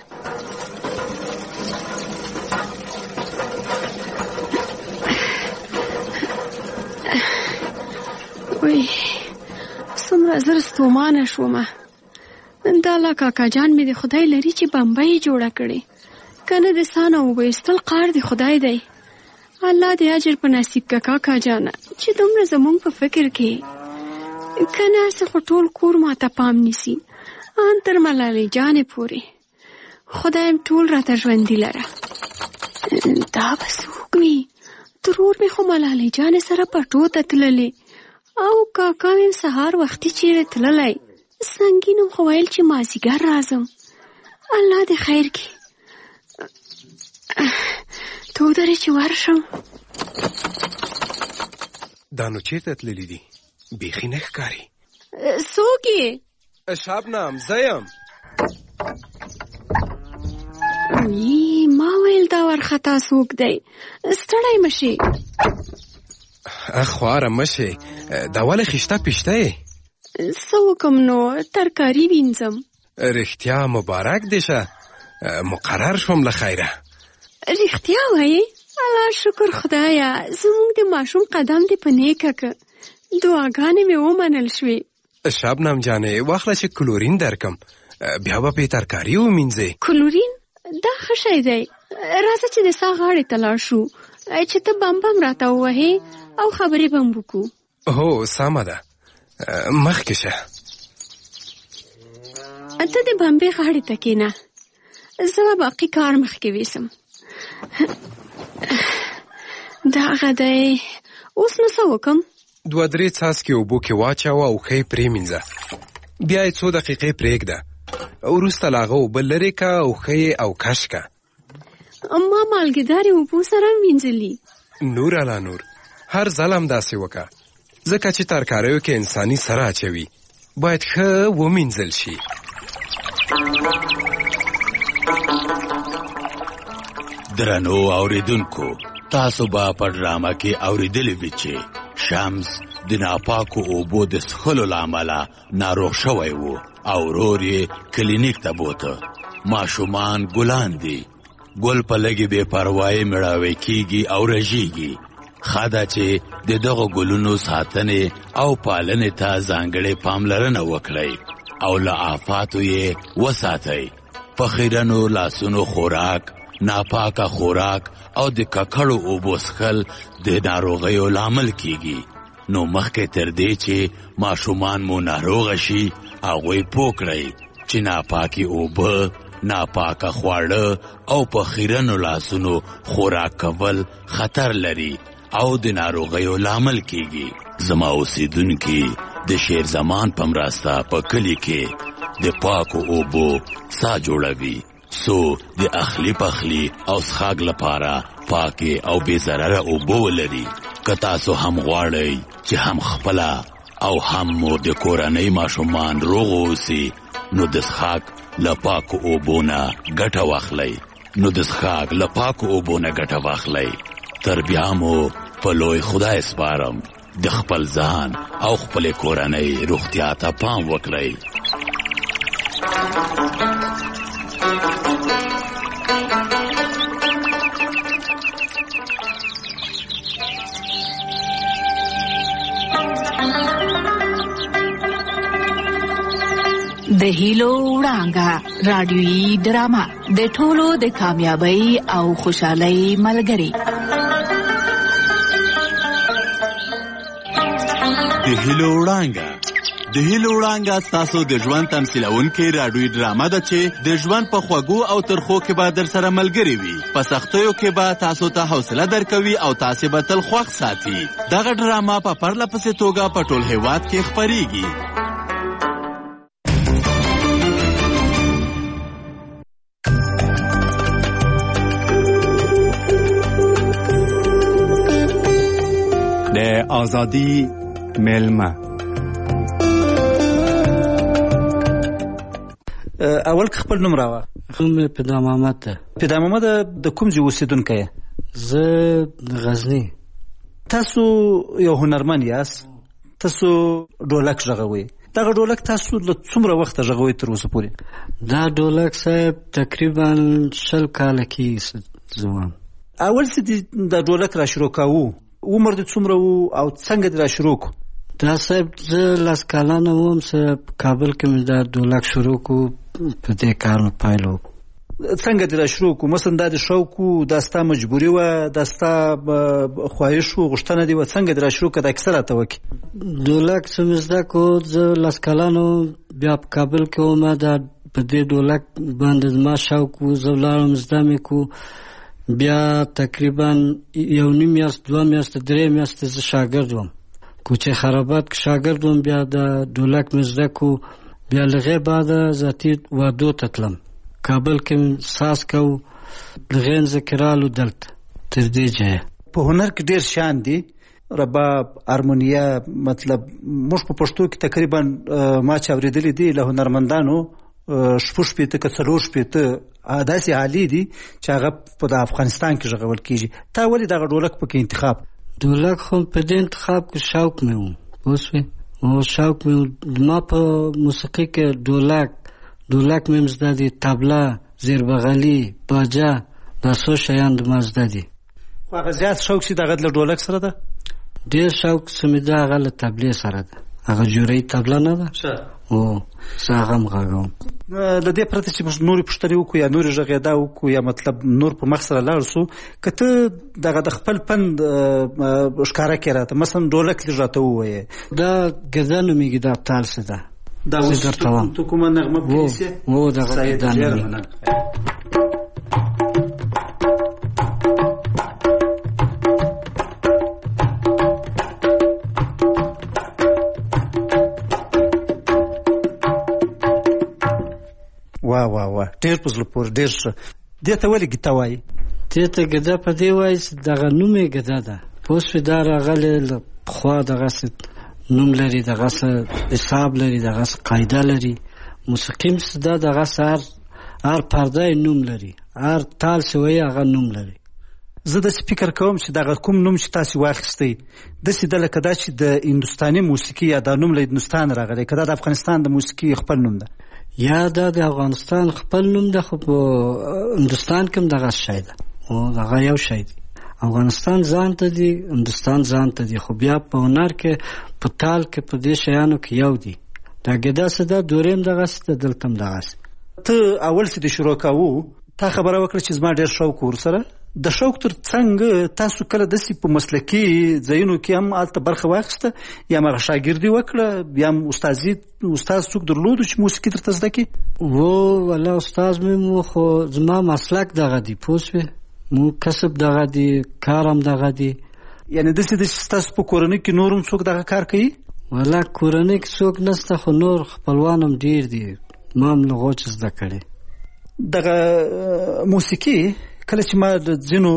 وی څومره زر ستومانه شومه دا لا کاکا جان مې د خدای لري چې بمبه یې جوړه کړې که نه د سانه وبایستل قار د خدای دی الله دې اجر په نصیب که کاکا جانه چې دومره زمونږ په فکر کې که نه څه خو ټول کور ماته پام نیسي ان تر ملالۍ جانې پورې خدایم ټول راته ژوندي لره دا به څوک وي ترور مې خو ملالۍ جانې سره پټو ته تللې او کاکا مې سهار وختي چیرې تللی سنګین هم خو ویل چې مازدیګر راځم الله دې خیر کړي ته ودرې چې ورشم دا نو چیرته تللی دي بیخي نه ښکاري څوک یې شبنم زه یم وی ما ویل دا ورخطا څوک دی ستړی مه شې خواره مه شې دا ولې خیشته پیشته یې څه وکم نو ترکاري وینځم رښتیا مبارک دې شه مقرر شوم له خیره رښتیا وایې الله شکر خدایه زموږ د ماشوم قدم دې په نیکه که دعاګانې مې ومنل شوې شبنم جانې واخله چې کلورین درکم بیا به پې ترکاري ومینځې کلورین دا ښه شی دی راځه چې د سا غاړې ته لاړ شو چې ته بم راته ووهې او خبرې به هم وکړو هو سمه ده مخکې شه ته د بمبې غاړې ته کښېنه زه به باقي کار مخکې ویسم دغه دی اوس نو څه وکړم 2-3 څاڅکي اوبو کې واچوه او ښه یې پرېمینځه بیا یې څو دقیقې پرېږده، وروسته له هغه اوبه لرې که او ښه یې او کش که. ما مالګېدارې اوبو سره وینځلي. نور علا نور، هر ځل هم داسې وکړه، ځکه چې ترکاریو کې انساني سره اچوي باید ښه ومینځل شي. درنو اوریدونکو، تاسو به په ډرامه کې اوریدلي وي چې شمس د ناپاکو اوبو د څښلو له امله ناروغ شوی و او ورور یې کلینیک ته بوته. ماشومان ګلان دي، ګل په لږې بې پروایي مړاوی کیږي او رژیږي. ښه ده چې د دغو ګلونو ساتنې او پالنې ته ځانګړې پاملرنه وکړئ او له آفاتو یې وساتئ. په خیرنو لاسونو خوراک، ناپاکه خوراک او د ککړو اوبو څښل د ناروغیو لامل کیږي. نو مخکې تر دې چې ماشومان مو ناروغه شي، هغوی پوه کړئ چې ناپاکې اوبه، ناپاکه خواړه او په خیرنو لاسونو خوراک کول خطر لري او د ناروغیو لامل کیږي. زما اوسیدونکي د شیر زمان په مرسته په کلي کې د پاکو اوبو سا جوړوي، سو د اخلی پخلی او څښاک لپاره پاکې او بې ضرره اوبه ولري. که تاسو هم غواړئ چې هم خپله او هم مو د کورنۍ ماشومان روغ اوسي، نو د څښاک له پاکو اوبو نه ګټه واخلئ. تر بیا مو په لوی خدای سپارم، د خپل ځان او خپل کورنۍ روغتیا ته پام وکړئ. د هیلو وړانګه رادیویي ډرامه د ټولو د کامیابی او خوشحالۍ ملګری. د هیلو وړانګه ستاسو د ژوند تمثیلونکې رادیویي ډرامه ده چې د ژوند په خوږو او ترخو کې به در سره ملګری وي. په سختیو کې به تاسو ته حوصله درکوي او تاسو به تل خوښ ساتي. دغه ډرامه په پرله پسې توګه په ټول هیواد کې خپریږي. د آزادی ملمه اول که خپل نوم راوه. نوم پیدا محمد ده. پیدا محمد د کوم ځای اوسیدونکی یې؟ زه د غزني. تاسو یو هنرمند یاست، تاسو ډولک غږوئ. دغه ډولک تاسو له څومره وخته غږوئ تر اوسه پورې؟ دا ډولک صاحب تقریبا 20 کاله کېږي زما. اول چې د ډولک را شروع کوو عمر دې څومره و او څنګه دې را شروع کو؟ دا صاحب زه 10 کالانه وم چې کابل کې مې دا ډولک شروع کو، په دې کار مې پیل وکړو. څنګه دې را شروع کو؟ مثلا دا د شوق و، دا ستا مجبوري وه، دا ستا خواهش و، غوښتنه دې وه، څنګه دې را شروع کړه؟ دا کیسه راته وکړې. ډولک چې مې زده کړو زه 10 کالانه بیا په کابل کې وم، دا په دې ډولک باندې زما شوق و، زه ولاړم زده مې کو. بیا تقریبا 1.5 میاشت 2 میاشتې 3 میاشتې زه شاګرد وم، کوچه خرابات کې شاګرد وم. بیا د ډولک مې زده کو. بیا له هغې بعده ذاتي وادو ته تلم، کابل کې ساز کو، له هغې نه زه کرالو دلته تر دې ځایه. په هنر کې ډېر شیان دي، رباب، هارمونیه، مطلب موږ په پښتو کې تقریبا ما چې اورېدلي دي له هنرمندانو 6 که 4 داسې حالې دي چې هغه په افغانستان کې غږول کېږي. تا ولې دغه ډولک پکې انتخاب؟ ډولک خو په دې انتخاب کې شوق مې و، پوه شوې؟ شوق مې و. ما په موسیقي کې ډولک مې زده دي، طبله، زیربغلي، باجه، دا څو شیان ما زده دي. خو هغه زیات شوق چې دغه له ډولک سره ده؟ ډېر شوق چې مې ده هغه له طبلې سره ده. هغه جوړی طبله نه ده؟ زه هغه هم غږوم. له دې پرته چې نورې پوښتنې وکړو یا نورې غږېدا وکړو یا مطلب نور په مخ سره لاړ سو، که ته دغه د خپل پند ښکاره کړې راته، مثلا ډولک لږ راته ووایې. دا ګرده نومېږي، دا ابطال څه ده. دا اوس ته کومه نغمه پلیسې؟ دغه ګرده نومېږي. ډېر په زړه پورې ډېر ښه. دې ته ولې ګیته وایي؟ دې ته ګده په دې وایي چې دغه نوم یې ګده ده. پوه شوې؟ دا راغلی له پخوا دغسې نوم لري، دغسې حساب لري، دغسې قاعده لري. موسیقي هم دا دغسې هر پرده یې نوم لري، هر تال چې وایي هغه نوم لري. زه داسې فکر کوم چې دغه کوم نوم چې تاسې واخیستی داسې ده لکه دا چې د هندوستاني موسیقي یا دا نوم له هندوستان راغلی، که دا د افغانستان د موسیقي خپل نوم ده؟ یا دا د افغانستان خپل نوم ده، خو په هندوستان کې هم دغه شی ده، او هغه یو شی دی. افغانستان ځان ته دی، هندوستان ځان ته دی، خو بیا په هنر کې په تال کې په دې شیانو کې یو دی. دا ګیده څه ده، دورې هم دغسې ده، دلته هم دغسې. ته اول چې د شروع کوو تا خبره وکړه چې زما ډېر شوق ورسره. د شوق تر څنګ تاسو کله داسې په مسلکي ځایونو کې هم هلته برخه واخیسته، یا هم هغه شاګردي وکړه، یا هم استاد څوک درلودو چې موسیقي درته زده کړي؟ والله استاد مې مو، خو زما مسلک دغه دی، پوه شوې؟ مو کسب دغه دی، کار هم دغه دی. یعنې داسې ده چې ستاسو په کورنۍ کې نور هم څوک دغه کار کوي؟ والله کورنۍ کې څوک نشته، خو نور خپلوان هم ډېر دي، ما هم له هغو چې زده کړې. دغه موسیقي کله چې ما د ځینو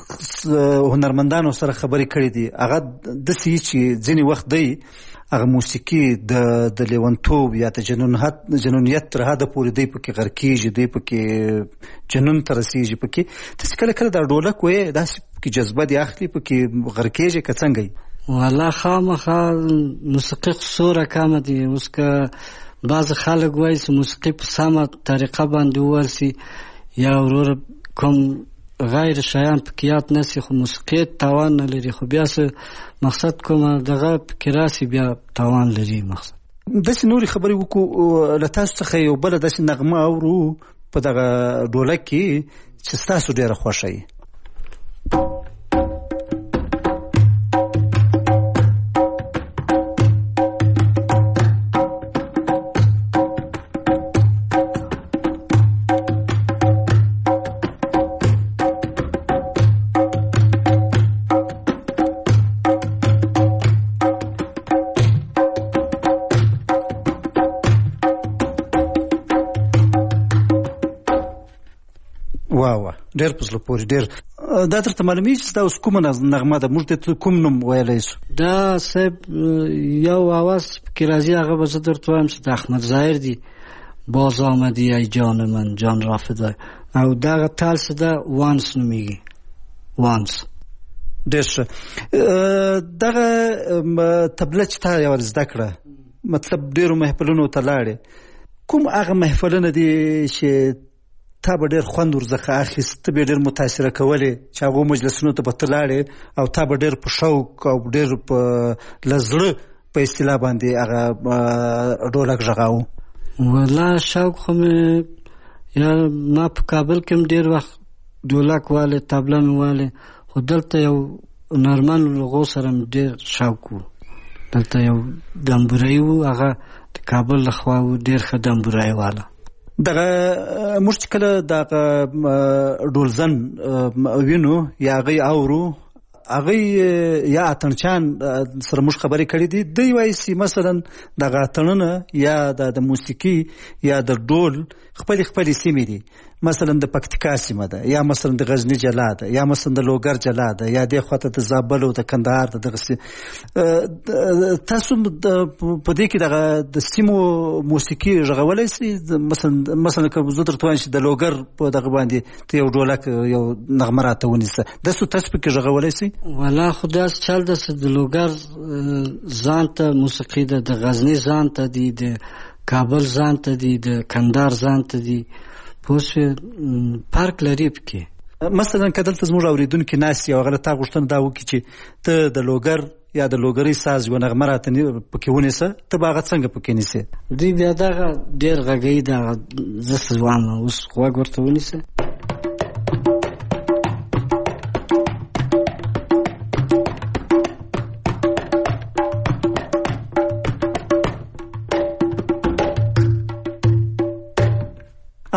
هنرمندانو سره خبرې کړې دي، هغه داسې وي چې ځینې وخت دی هغه موسیقي د لیونتوب یا د جنونیت تر حده پورې دی پکې غر کېږي، دی پکې جنون ته رسېږي پکې. تاسې کله کله دا ډولک وایې داسې پکې جذبه دې اخلي، پکې غر کېږي که څنګه یې؟ والله خامخا موسیقي څو رقمه دي. اوس که بعضې خلک وایي چې موسیقي په سمه طریقه باندې وورسي یا ورور کوم غیر شیان پکې یاد نسی، خو موسیقي تاوان نه لري، خو بیا څه مقصد کومه دغه پکې راسي بیا تاوان لري. مقصد داسې نورې خبرې وکړو، له تاسو څخه یو بله داسې نغمه اورو په دغه ډولک کې چې ستاسو ډېره خوښه وي. ډېر په زړه پورې ډېر. دا درته معلومیږي چې دا اوس کومه نغمه ده؟ موږ ته کوم نوم ویلی شو؟ دا صاحب یو آواز پکې راځي، هغه به زه درته وایم چې د احمد ظاهر دی، باز آمدی ای جان من جان را فدای، او دغه تال څه ده، وانس نومیږي، وانس. ډېر ښه. دغه طبله چې تا یوه زده کړه، مطلب ډېرو محفلونو ته لاړې، کوم هغه محفلونه دي چې تا به ډېر خوند ورڅخه اخیست، ته به ډېر متاثره کولې چې هغو مجلسونو ته به ته لاړې او تا به ډېر په شوق او ډېر په له زړه په اصطلاح باندې هغه ډولک غږاوه؟ والله شوق خو مې، یا ما په کابل کې هم ډېر وخت ډولک والې، طبله مې والې، خو دلته یو هنرمند له هغو سره مې ډېر شوق و. دلته یو دمبورایي و، هغه د کابل له خوا و، ډېر ښه دمبورایي واله. دغه موږ چې کله دغه ډولزن وینو یا هغوی اورو، هغوی یا اتڼچیان سره موږ خبرې کړې دي، دوی وایي چې مثلا دغه اتڼونه یا د موسیقي یا د ډول خپلې خپلې سیمې دي، مثلا د پکتیکا سیمه ده، یا مثلا د غزني جلا ده، یا مثلا د لوګر جلا ده، یا دې خواته د زابل او د کندهار ده. دغسې تاسو په دې کې دغه د سیمو موسیقي غږولی شئ؟ مثلا که زه درته وایم چې د لوګر په دغه باندې ته یو ډولک یو نغمه راته ونیسه، داسې تاسو پکې غږولی شئ؟ والله خو داسې چل ده چې د لوګر ځان ته موسیقي ده، د غزني ځان ته دي، د کابل ځان ته دي، د کندهار ځان ته دي، پوه شوې؟ فرق لري پکې. مثلا که دلته زموږ اورېدونکي ناست یو هغه له تا غوښتنه دا وکړي چې ته د لوګر یا د لوګرۍ ساز یوه نغمه راته پکې ونیسه، ته به هغه څنګه پکې نیسې؟ دوی بیا دغه ډېر غږوي، دغه زه ځوان اوس غوږ ورته ونیسه.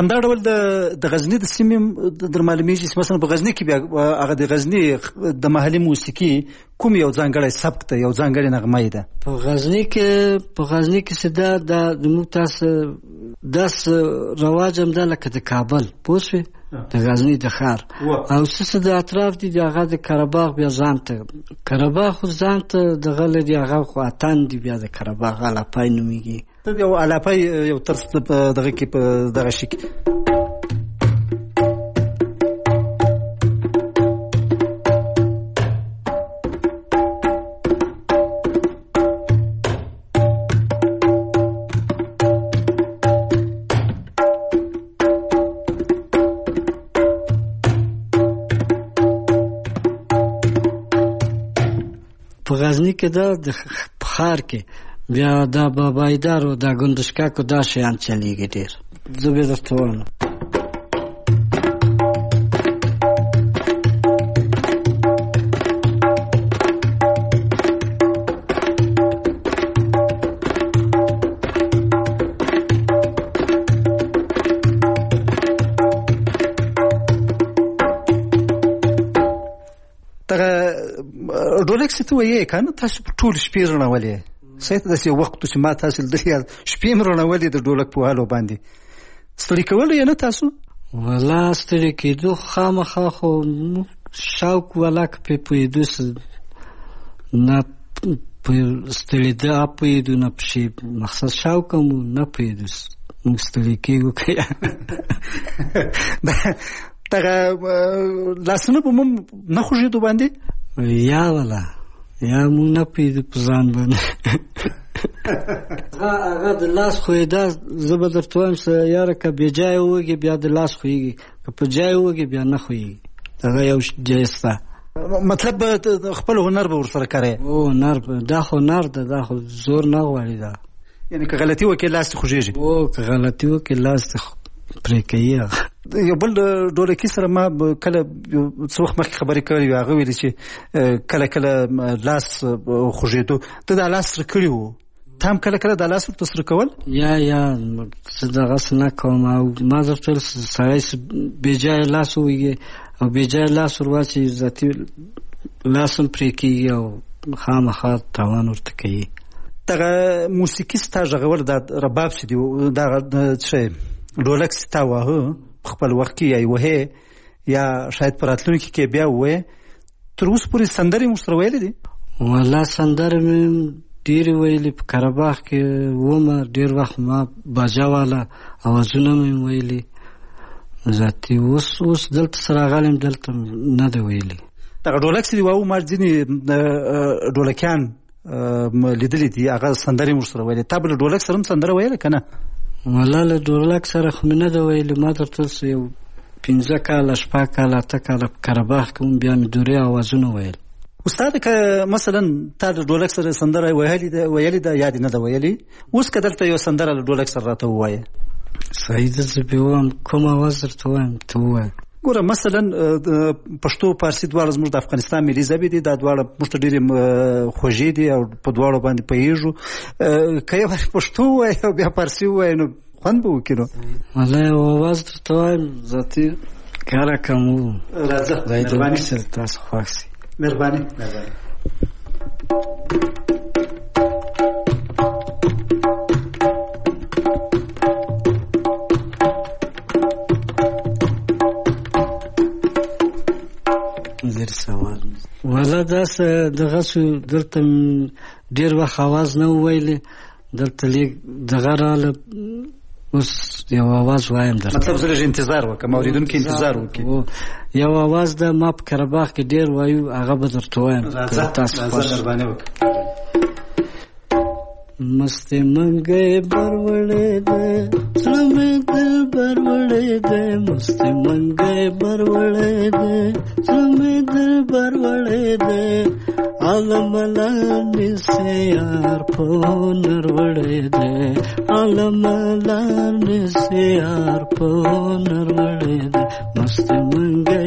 همدا ډول د غزني د سیمې در معلومیږي چې مثلا په غزني کې بیا هغه د غزني د محلي موسیقي کوم یو ځانګړی سبک ده، یو ځانګړې نغمه ده؟ په غزني کې چې دا د موږ تاسو داس رواج هم ده لکه د کابل پوه شوې، د غزني د ښار او څه د اطراف دي هغه د قره بیا ځان ته قره خو ځان ته دغه لري، هغه خو اتن دي بیا د قره الاپای نومیږي. یو الاپای یو ترس دغه کې په دغه شي کې په غزني کې دا د ښار کې بیا دا بابایدار او دا ګندشکاکو دا شیان چلیږي ډېر. زه بیا درته وایم ډولکس ته وایې که نه تاسو په ټول شپې رڼولې صحیح داسې یو وخت چې ما تاسو لیدلې شپې مې رڼولې د ډولک په وهلو باندې ستړي کولو یې نه تاسو؟ والله ستړي کېدو خامخا خو شوق ولاک پې پوهېدو نه ستړېده پوهېدو نه پشي مقصد شوق هم نه پوهېدو موږ ستړي کېږو که دغه لاسونه به مو نه خوږېدو باندې یا والا یا مونږ نه پوهېدو په ځان باندې هغه د لاس خوېدا زه به درته وایم یاره که بې جایه ووږې بیا د لاس خوېږي، که په جایه ووږې بیا نه خوېږي. هغه یو جایز شته. مطلب خپل هنر به ورسره کاروې؟ هنر دا خو هنر ده، دا خو زور نه غواړي. دا یعنې که غلطي وکړې لاس دې خوږېږي؟ که غلطي وکړې لاس دې پرې کوي. یو بل ډولکي سره ما کله څه وخت مخکې خبرې کړې وې، هغه ویلي چې کله کله لاس خوږېدو ته دا لاس سره کړي وو، ته هم کله کله دا لاس ورته سره کول؟ یا زه دغسې نه کوم او ما درته ویل سړی بې جایه لاس وویږي او بې جایه لاس ور واچوي ذاتي لاس هم پرې کېږي او خامخا تاوان ورته کوي. دغه موسیقي ستا غږول دا رباب چې دي دغه څه ډولک چې تا واهه په خپل وخت کې یا یې وهې یا شاید په راتلونکي کې بیا ووایې، تر اوسه پورې سندرې مو سره ویلې دي؟ والله سندرې مې ډېرې ویلې په قره کې ومه، ډېر وخت ما باجه والا اوازونه مې ویلې ذاتي. اوس دلته سره راغلی یم دلته نه دی ویلې. دغه ډولک چې دي واو ما ځینې ډولکیان لیدلي دي هغه سندرې مو سره ویلې، تا به له ډولک سره هم سندره ویله که نه؟ والله له ډولک سره خو مې نه ده ویلې، ما درته یو 15 کاله 6 کاله 8 کاله په قره کې هم بیا مې دورې اوازونه ویل. استاد که مثلا تا د ډولک سره سندره ویلې ده یا دې نه ده ویلې، اوس که دلته یو سندره له ډولک سره راته ووایې؟ صحیح ده زه بې وایم کوم اواز درته وایم ته ووایه. ګوره مثلا پښتو فارسي دواړه زموږ د افغانستان ملي ژبې دي، دا دواړه موږ ته ډېرې خوږې دي او په دواړو باندې پوهېږو. که یو پښتو ووایې او بیا فارسي ووایې نو خوند به وکړي. نو والله یو اواز درته وایم ذاتي کاره کم و راځه مهرباني سره تاسو خوښ شي. مهرباني والله داسې دغه شو دلته ډېر وخت اواز نه وویلې، دلته لیک دغه راله اوس یو اواز وایم درته. مطلب زه لږ انتظار وکړم، اورېدونکي انتظار وکړي. یو اواز ده ما په قره کې ډېر وایو، هغه به درته وایم تاسو خوښ. مستې منګی بروړې ده زړه مې دل بروړې ده، مستې منګی بروړې ده زړه مې دل بروړې ده، عالم لاندې سه یار په نر وړې ده، عالم لاندې سه یار په نر وړې ده، مستې منګی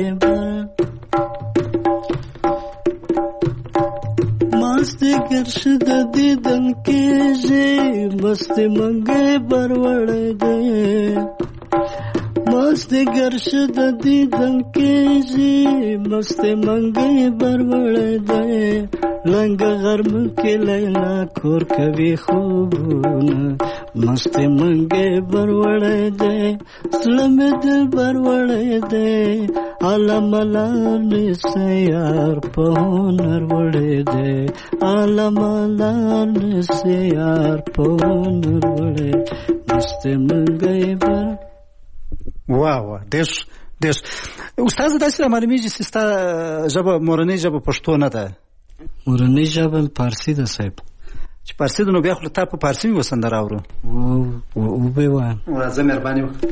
مستې ګرشه د دیدن کېږي، مستې منګی بروړې ده दिगर شد دیدن کیږي مست منګي برولې ده لنګ غرم کې لیلا کور کوي خوبونه مست منګي برولې ده سلام دل برولې ده عالم لان سیار په هنر وړې ده عالم لان سیار په هنر وړې مست منګي بر واه ډېر استاد داسې معلومیږي چې ستا ژبه مورنۍ ژبه پښتو نه ده مورنۍ ژبه فارسي ده صاحب چې فارسي ده نو بیا خو ته په فارسي مې وسندره اورو وبې وایم راځه مهرباني وکړه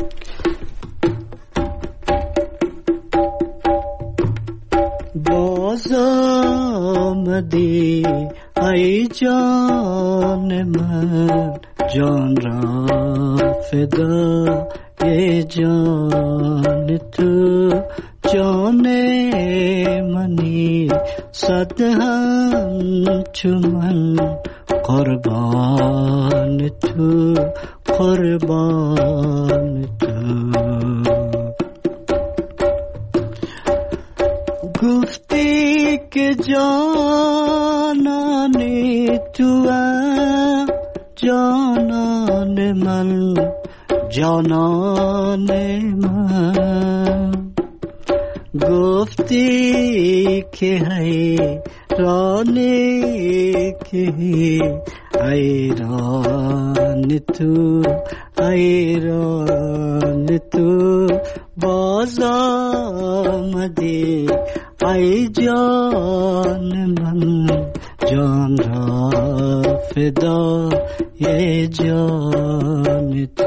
باز آمدی ای جان من جان را فدا ای جان تو جان منی صد همچون قربان تو قربان تو گفتی که جانانی تو جانان من جانان من گفتی که حیرانی که حیران تو باز آمدی ای جان من جان را فدا ای جان تو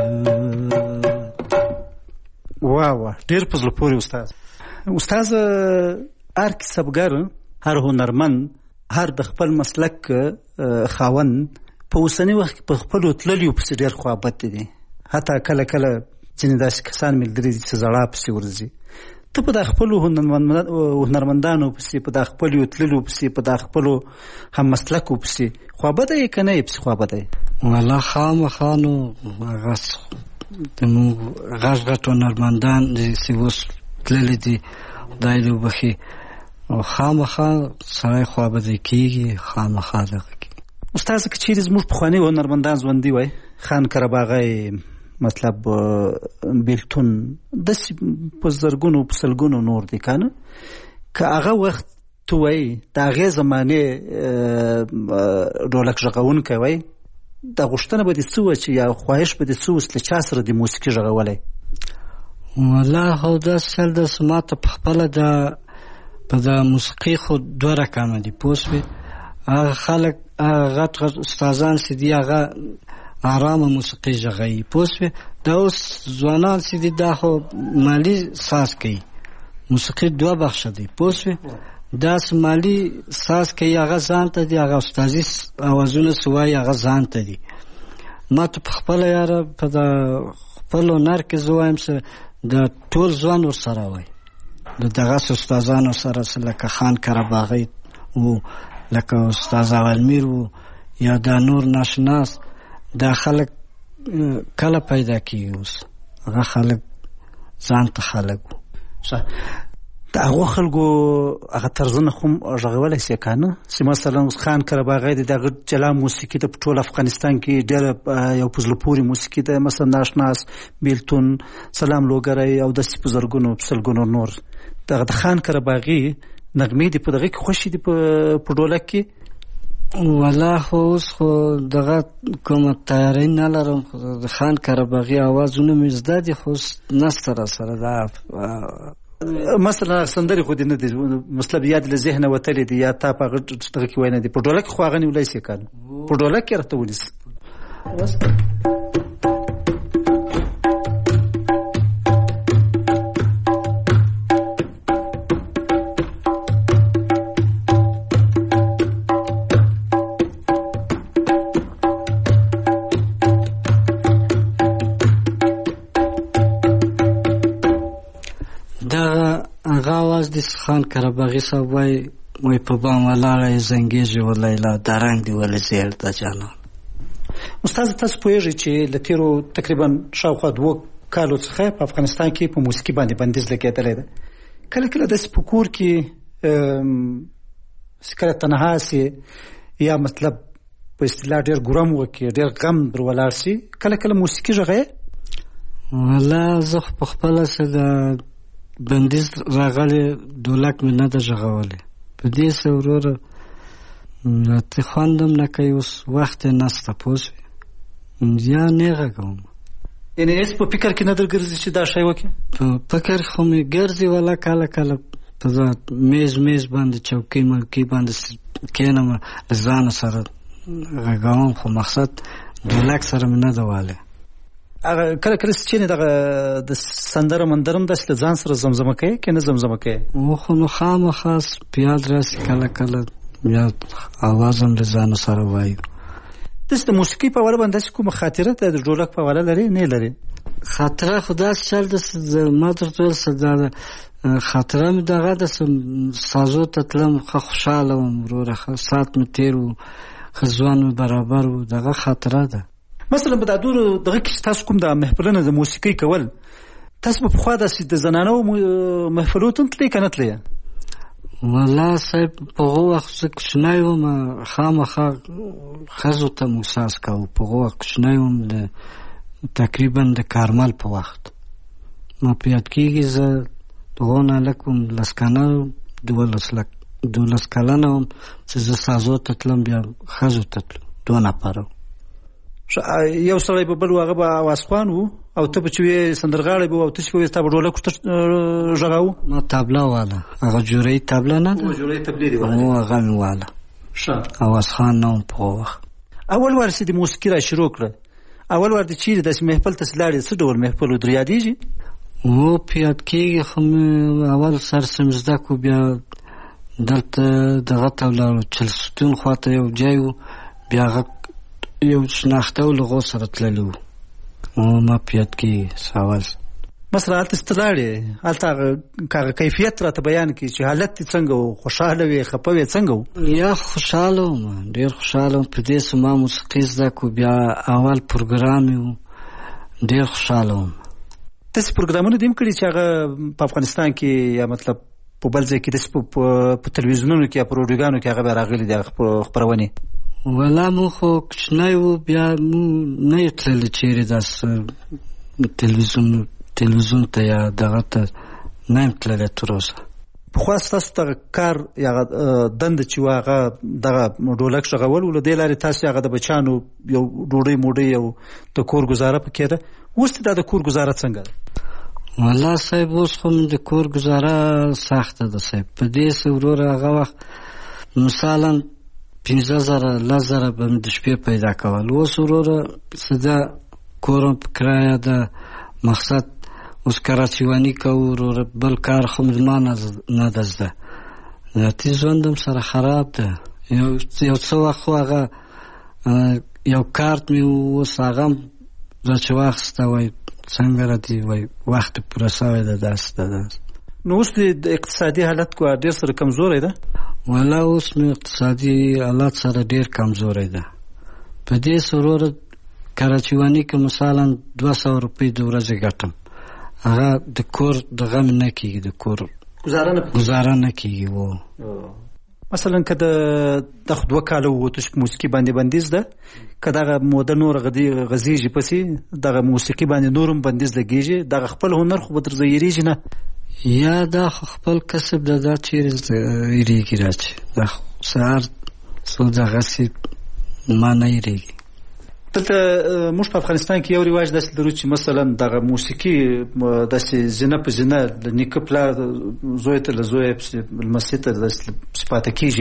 واه ډېر په زړه پورې استاد هر کسبګر هر هنرمند هر د خپل مسلک خاوند په اوسني وخت په خپلو تللیو پسې ډېر خوابت دي حتی کله کله ځینې داسې کسان ملګري دي چې زړه پسې ورځي ته په دا خپلو هنرمندانو پسې په دا خپلو تللیو پسې په دا خپلو هم مسلکو پسې خوابته یې که نه یې پسې خوابته یې والله خامخا نو هغه زموږ غټ هنرمندان چې اوس تللي دي خدای دې وبخي او خامخا سړی خوابدی کېږي خامخا دغه کېږي استاد که چیرې زموږ پخواني هنرمندان ژوندي وای خان قرهباغی مطلب بیلتون داسې په زرګونو په سلګونو نور دي که نه که هغه وخت تو وایي د هغې زمانې ډولک غږونکی وای دا غوښتنه به دې څه وه چې یا خواهش به دې څه وس له چا سره د موسیقي غږولی والله خو داسې چل داسې ما ته پخپله په د موسیقي خو دوه رقمه دي پوه شوې هغه خلک هغه غټ استادان چې دي هغه آرامه موسیقي غږوي پوه شوې دا اوس ځوانان چې دي دا خو مالي ساز کوي موسیقي دوه بخشه دی پوه شوې داسې مالي ساز کوي هغه ځان ته دي هغه استازي اوازونه چې وایي هغه ځان ته دي ما ته پخپله یاره په د خپل هنر کې زه وایم چې د ټول ځوان ورسره وای د دغسې استادانو سره لکه خان قرهباغی و لکه استاد اولمیر و یا دا نور ناشناس دا خلک کله پیدا کېږي اوس هغه خلک ځان ته خلک و د هغو خلکو هغه طرزونه خو غږولی شي که نه چې مثلا اوس خان قرهباغی د هغه جلا موسیقي ده په ټول افغانستان کې ډېره یو په زړه پورې موسیقي ده مثلا ناشناس بیلتون سلام لوګری او داسې په زرګونو په سلګونو نور دغه د خان قرهباغي نغمې دي په دغه کې خوښې دي په ډولک کې والله خو اوس خو دغه کومه تیاری نه لرم د خان قرهباغي اوازونه مې زده دي خو اوس نسته راسره دا مثلا سندرې خو دې نه دي مطلب یا دې له ذهنه وتلې دي یا تا په هغه دغه کې وای نه دي په ډولک خو هغه نیولی شي که نه په ډولک کې راته ونیسه خان قرهباغي صاحب وای په بام ولاړه یې زنګېږي و لیلا دا رنګ دې ولې زیړ ده جانان استاد تاسو پوهېږئ چې له تېرو تقریبا شاوخوا 2 کالو څخه په افغانستان کې په موسیقي باندې بندیز لګېدلی ده. کله کله داسې په کور کې کله تنها سي یا مطلب په اصطلاح ډېر ګرم وکړي، ډېر غم در ولاړ سي، کله کله موسیقي غږی؟ والله زه خو په خپله څه د بندیز راغلی ډولک مې نه ده غږولی. په دې څه وروره راته خوند هم نه کوي، اوس وخت یې نسته پوه شوې، یا نه غږوم. یعنې هېڅ په فکر کې نه در ګرځي چې دا شی وکړي؟ په فکر خو مې ګرځي والا کله کله په میز باندې چوکۍ ملکۍ باندې کښېنم له ځانه سره غږوم، خو مقصد ډولک سره مې نه ده والی. هغه کله کله چې دغه د سندره مندره هم داسې له ځان سره زمزمه کوې که نه زمزمه کوې؟ خو نو خامخا په یاد راسي کله کله بیا اواز هم له ځانه سره وایو. داسې د موسیقۍ په حواله باندې داسې کومه خاطره د ډولک په حواله لرې نه لرې؟ خاطره خو داسې چل ده ما درته ویل څه دا خاطره مې دغه ده سازو ته تلم ښه خوشحاله وم وروره، ښه ساعت مې تېر و، ښه ځوان مې برابر و، دغه خاطره ده. مثلا په دا دورو دغه کې تاسو کوم د محفلونه د موسیقۍ کول، تاسو په پخوا داسې د زنانو محفلو ته تلئ که نه تلئ؟ والله صاحب په هغه وخت زه کوچنی وم، خامخا ښځو ته مو احساس کوو. په هغه وخت کوچنی وم، تقریبا د کارمل په وخت ما په یاد کېږي. زه د هغو نه لږ وم 12 کلنه وم چې زه سازو ته تلم، بیا ښځو ته تلم، 2 نفره. یو سړی به بل و، هغه به اوازخوان و، او ته به چې وې سندرغاړی به و، او ته چې به وې ستا به ډولک ورته غږاوه؟ ما تابله واله، هغه جورۍ تابله نه ده، جورۍ تبلې دې واله؟ هغه مې واله. اوازخان نه وم په هغه وخت. اول وار چې د موسیقي را شروع کړه، اول وار د چیرې داسې محفل ته چې لاړې، څه ډول محفل و در یادېږي؟ په یاد کېږي، خو مې اول سر څه مې زده کړو، بیا دلته دغه ته ولاړو چلستون خواته یو ځای و، بیا هغه یو شناخته و له هغو سره تللي وو. ما په یاد کېږي اول. مثلا هلته چې ته لاړې، هلته هغه کیفیت راته بیان کړي چې حالت دې څنګه و؟ خوشحاله وې، خفه وې، څنګه و؟ یا خوشحاله وم، ډېر خوشحاله وم. په دې څه ما موسیقي زده کړو، بیا اول پروګرام یې و، ډېر خوشحاله وم. داسې پروګرامونه دې هم کړي چې هغه په افغانستان کې یا مطلب په بل ځای کې داسې په تلویزیونونو کې یا په راډیوګانو کې هغه بیا راغلي دي خپرونې؟ والله مو خو کوچنی و، بیا مو نه یې تللي چېرې داسې تلویزیون ته یا دغه ته نه یم تللی تر اوسه. پخوا ستاسو دغه کار یا دنده چې وه هغه دغه ډولک غږول و، له دې لارې تاسې هغه د بچیانو یو ډوډۍ موډۍ او د کور ګزاره پکې ده. اوس دا د کور ګزاره څنګه ده؟ والله صاحب اوس خو د کور ګزاره سخته ده صاحب. په دې څه وروره هغه وخت مثلا 15,000 10,000 به مې د شپې پیدا کول، اوس وروره څه ده کور هم په کرایه ده، مقصد اوس کراچیواني کوو وروره، بل کار خو مې ما نه ده زده، ذاتي ژوند هم سره خراب ده. یو څه وخت خو هغه یو کارت مې اوس هغه هم راچې واخیسته، وایي څنګه راځي، وایي وخت پوره سوی ده، داسې ده. نو اوس د اقتصادي حالت کو ډېر سره کمزوری ده؟ والله اوس مې اقتصادي حالت سره ډېر کمزوری ده. په دې وروره کراچیواني که مثلا 200 روپۍ د ورځې ګټم، هغه د کور دغه مې نه کېږي، د کور ګزاره نه کېږي. مثلا که د 2 کاله ووتو چې په موسیقي باندې بندیز ده، که دغه موده نوره غځېږي پسې دغه موسیقي باندې نور هم بندیز لګېږي، دغه خپل هنر خو به در ځایېږي نه؟ یا دا خپل کسب ده، دا چیرې هېرېږي راچې، دا سهار څو دغسې ما نه هېرېږي. دلته موږ په افغانستان کې یو رواج داسې لرو چې مثلا دغه موسیقي داسې زینه په زینه له نیکه پلار زوی ته له زویه پسې لمسۍ ته داسې پاتې کېږي.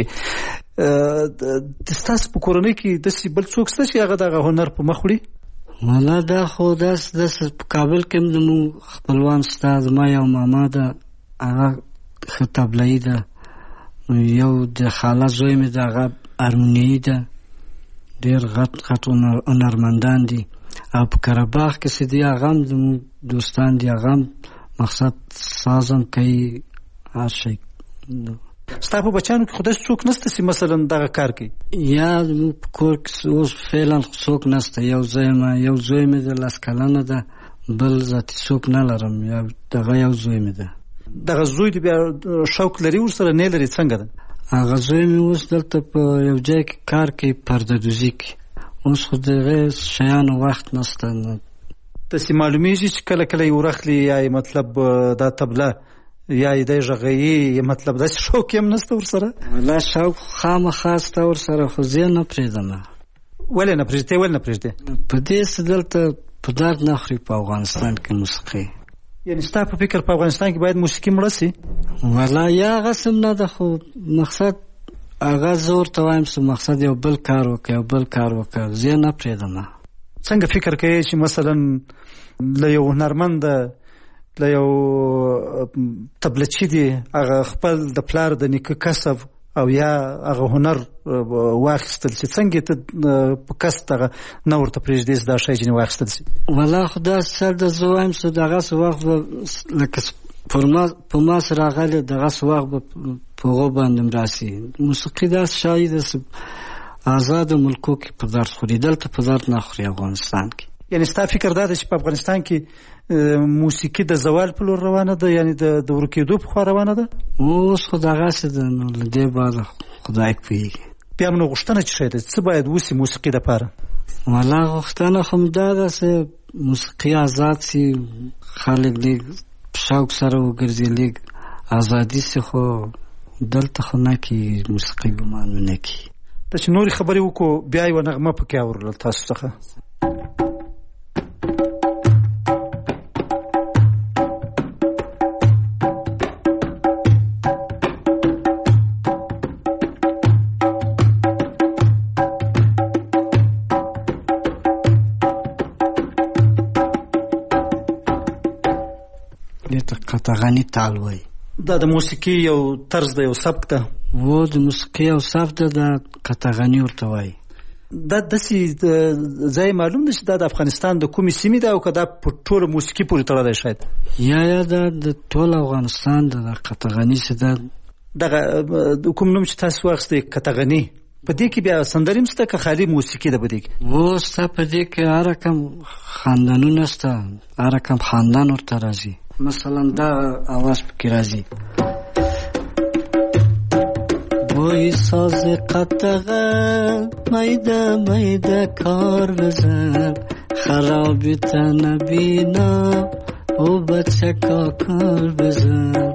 ستاسو په کورنۍ کې داسې بل څوک شته چې هغه دغه هنر په مخ وړي؟ والله دا خو داسې په کابل کې هم زموږ خپلوان شته. زما یو ماما ده، هغه ښه طبلایي ده، یو د خاله زوی مې ده، هغه هارمونیایي ده، ډېر غټ هنرمندان دي. او په قرهباغ کې چې دي هغه هم زموږ دوستان دي، هغه هم مقصد ساز هم کوي، هر شی. ستا په بچیانو کې خو داسې څوک نشته چې مثلا دغه کار کوي؟ یا زموږ په کور کې اوس فعلا څوک نشته. یو زوی مې د 10 کلنه ده، بل ذاتي څوک نه لرم، یا دغه یو زوی مې ده. دغه زوی دې بیا شوق لري ورسره نه لري څنګه ده؟ هغه زوی مې اوس دلته په یو ځای کې کار کوي، پرده دوزي کې. اوس خو دغه شیانو وخت نشته. داسې معلومیږي چې کله کله یې ورخلي یا مطلب دا طبله یا یې دی غږوي، مطلب داسې شوق یې هم نشته ورسره؟ والله شوق خامخا شته ورسره، خو زه نه پرېږدم. ولې نه پرېږدې؟ ولې نه پرېږدې؟ په دې څه دلته په درد نه خوري په افغانستان کې موسیقي. یعنې ستا په فکر په افغانستان کې باید موسیقي مړه سي؟ والله یا هغه سم نه ده، خو مقصد هغه زه ورته وایم چې مقصد یو بل کار وکړه، یو بل کار وکړه، زه نه پرېږدم. څنګه فکر کوي چې مثلا له یو هنرمنده، له یو طبلچي دی، هغه خپل د پلار د نیکه کسب او یا هغه هنر واخیستل چې څنګه ته په کس دغه نه ورته پرېږدې چې دا شی ځینې واخیستل شي؟ والله خو داسې څه ده، زه وایم چې دغسې وخت به لکه په ما سره راغلی دغسې وخت به په هغو باندې م راسي. موسیقي داسې شی ده چې آزادو ملکو کې په درد خوري، دلته په درد نه خوري افغانستان کې. یعنې ستا فکر دا ده چې په افغانستان کې موسیقي د زوال په لور روانه ده، یعنې د ورکېدو په خوا روانه ده؟ اوس خو دغسې ده، نو له دې بعده خدای پوهېږي. بیا هم نو غوښتنه چې شی ده، څه باید وسي موسیقي دپاره؟ والله غوښتنه خو همدا ده چې موسیقي آزاد سي، خلک لږ په شوق سره وګرځي، لږ ازادي سي. خو دلته خو نه کېږي، موسیقي ګمان مې نه کېږي. ته چې نورې خبرې وکړو بیا یوه نغمه پکې اورله تاسو څخه. قطغني تال وای. دا د موسیقي یو طرز ده، یو سبک ده. و د موسیقي یو سبک ده، د قطغني ورته وای. دا داسې ځای معلوم ده چې دا د افغانستان د کومې سیمې ده او که دا په ټوله موسیقي پورې تړلی دی شاید؟ یا دا د ټول افغانستان ده، د قطغني چې ده دغه کوم نوم چې تاسو واخیستی قطغني، په دې کې بیا سندرې هم شته که خالي موسیقي ده په دې کې؟ و ستا په دې کې هر رقم خاندانونه شته، هر رقم خاندان ورته راځي. مثلا دا آواز پکې راځي: وای ساز قطغه میده میده کار بزن، خرابی تا نبینا او بچه کا کار بزن.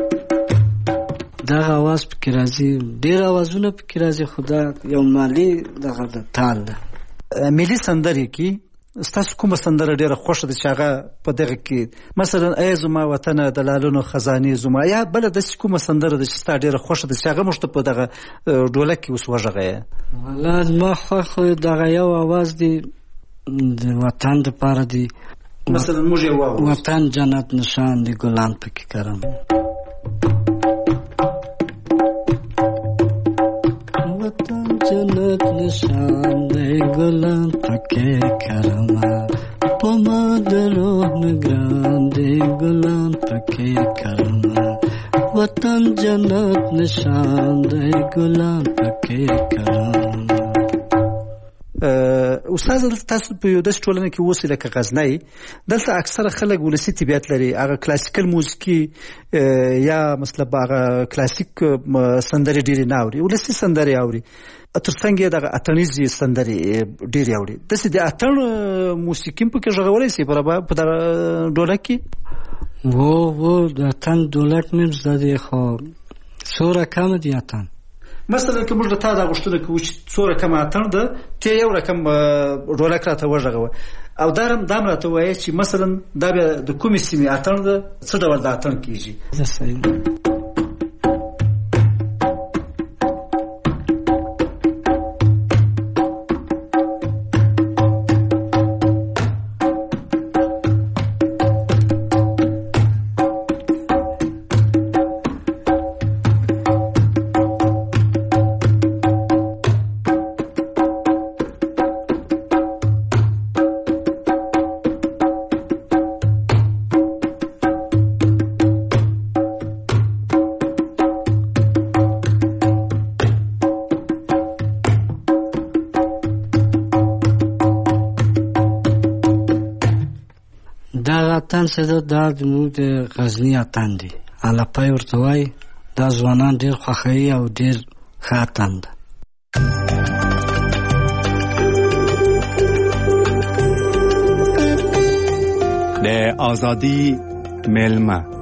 دا آواز پکې راځي، ډېر آوازونه پکې راځي، خو دا یو مالي دغه تال ده. ملي سندرې کې ستاسو کومه سندره ډېره خوښه ده چې هغه په دغه کې مثلا ای زما وطنه د لالونو خزانې زما، یا بله داسې کومه سندره ده چې ستا ډېره خوښه ده چې هغه موږ ته په دغه ډولک کې اوس وغږیه؟ والله زما خوښ خو دغه یو آواز دی د وطن دپاره دی. مثلا موږ یې واورو: وطن جنت نشان دی، ګلان پکې کرم. وطن جنت نشان دی، ګلان پکې کرم. پما د روح نگران دی، ګلان پکې کرم. وطن جنت نشان دی، ګلان پکې کرم. استاد تاسو په یو داسې ټولنه کې اوسئ لکه غزنی، دلته اکثره خلک ولسي طبیعت لري، هغه کلاسیکل موسیقي یا مطلب هغه کلاسیک سندرې ډېرې نه اوري، ولسي سندرې اوري، تر څنګ یې دغه اتڼیزې سندرې ډېرې اوري. داسې د اتڼ موسیقي هم پکې غږولی سي په دغه ډولک کې؟ و د اتڼ ډولک مې زده دی، خو څو رقمه دی اتڼ. مثلا که موږ له تا دا غوښتنه کوو چې څو رقمه اتڼ ده، ته یو رقم ډولک راته وغږوه، او دا هم راته ووایه چې مثلا دا بیا د کومې سیمې اتڼ ده، څه ډول د اتڼ کېږي. اتن سده دا زموږ د غزني اتن دی الپی ورته وایي دا ځوانان ډېر خوښوي او ډېر ښه اتن ده. د ازادي میلمه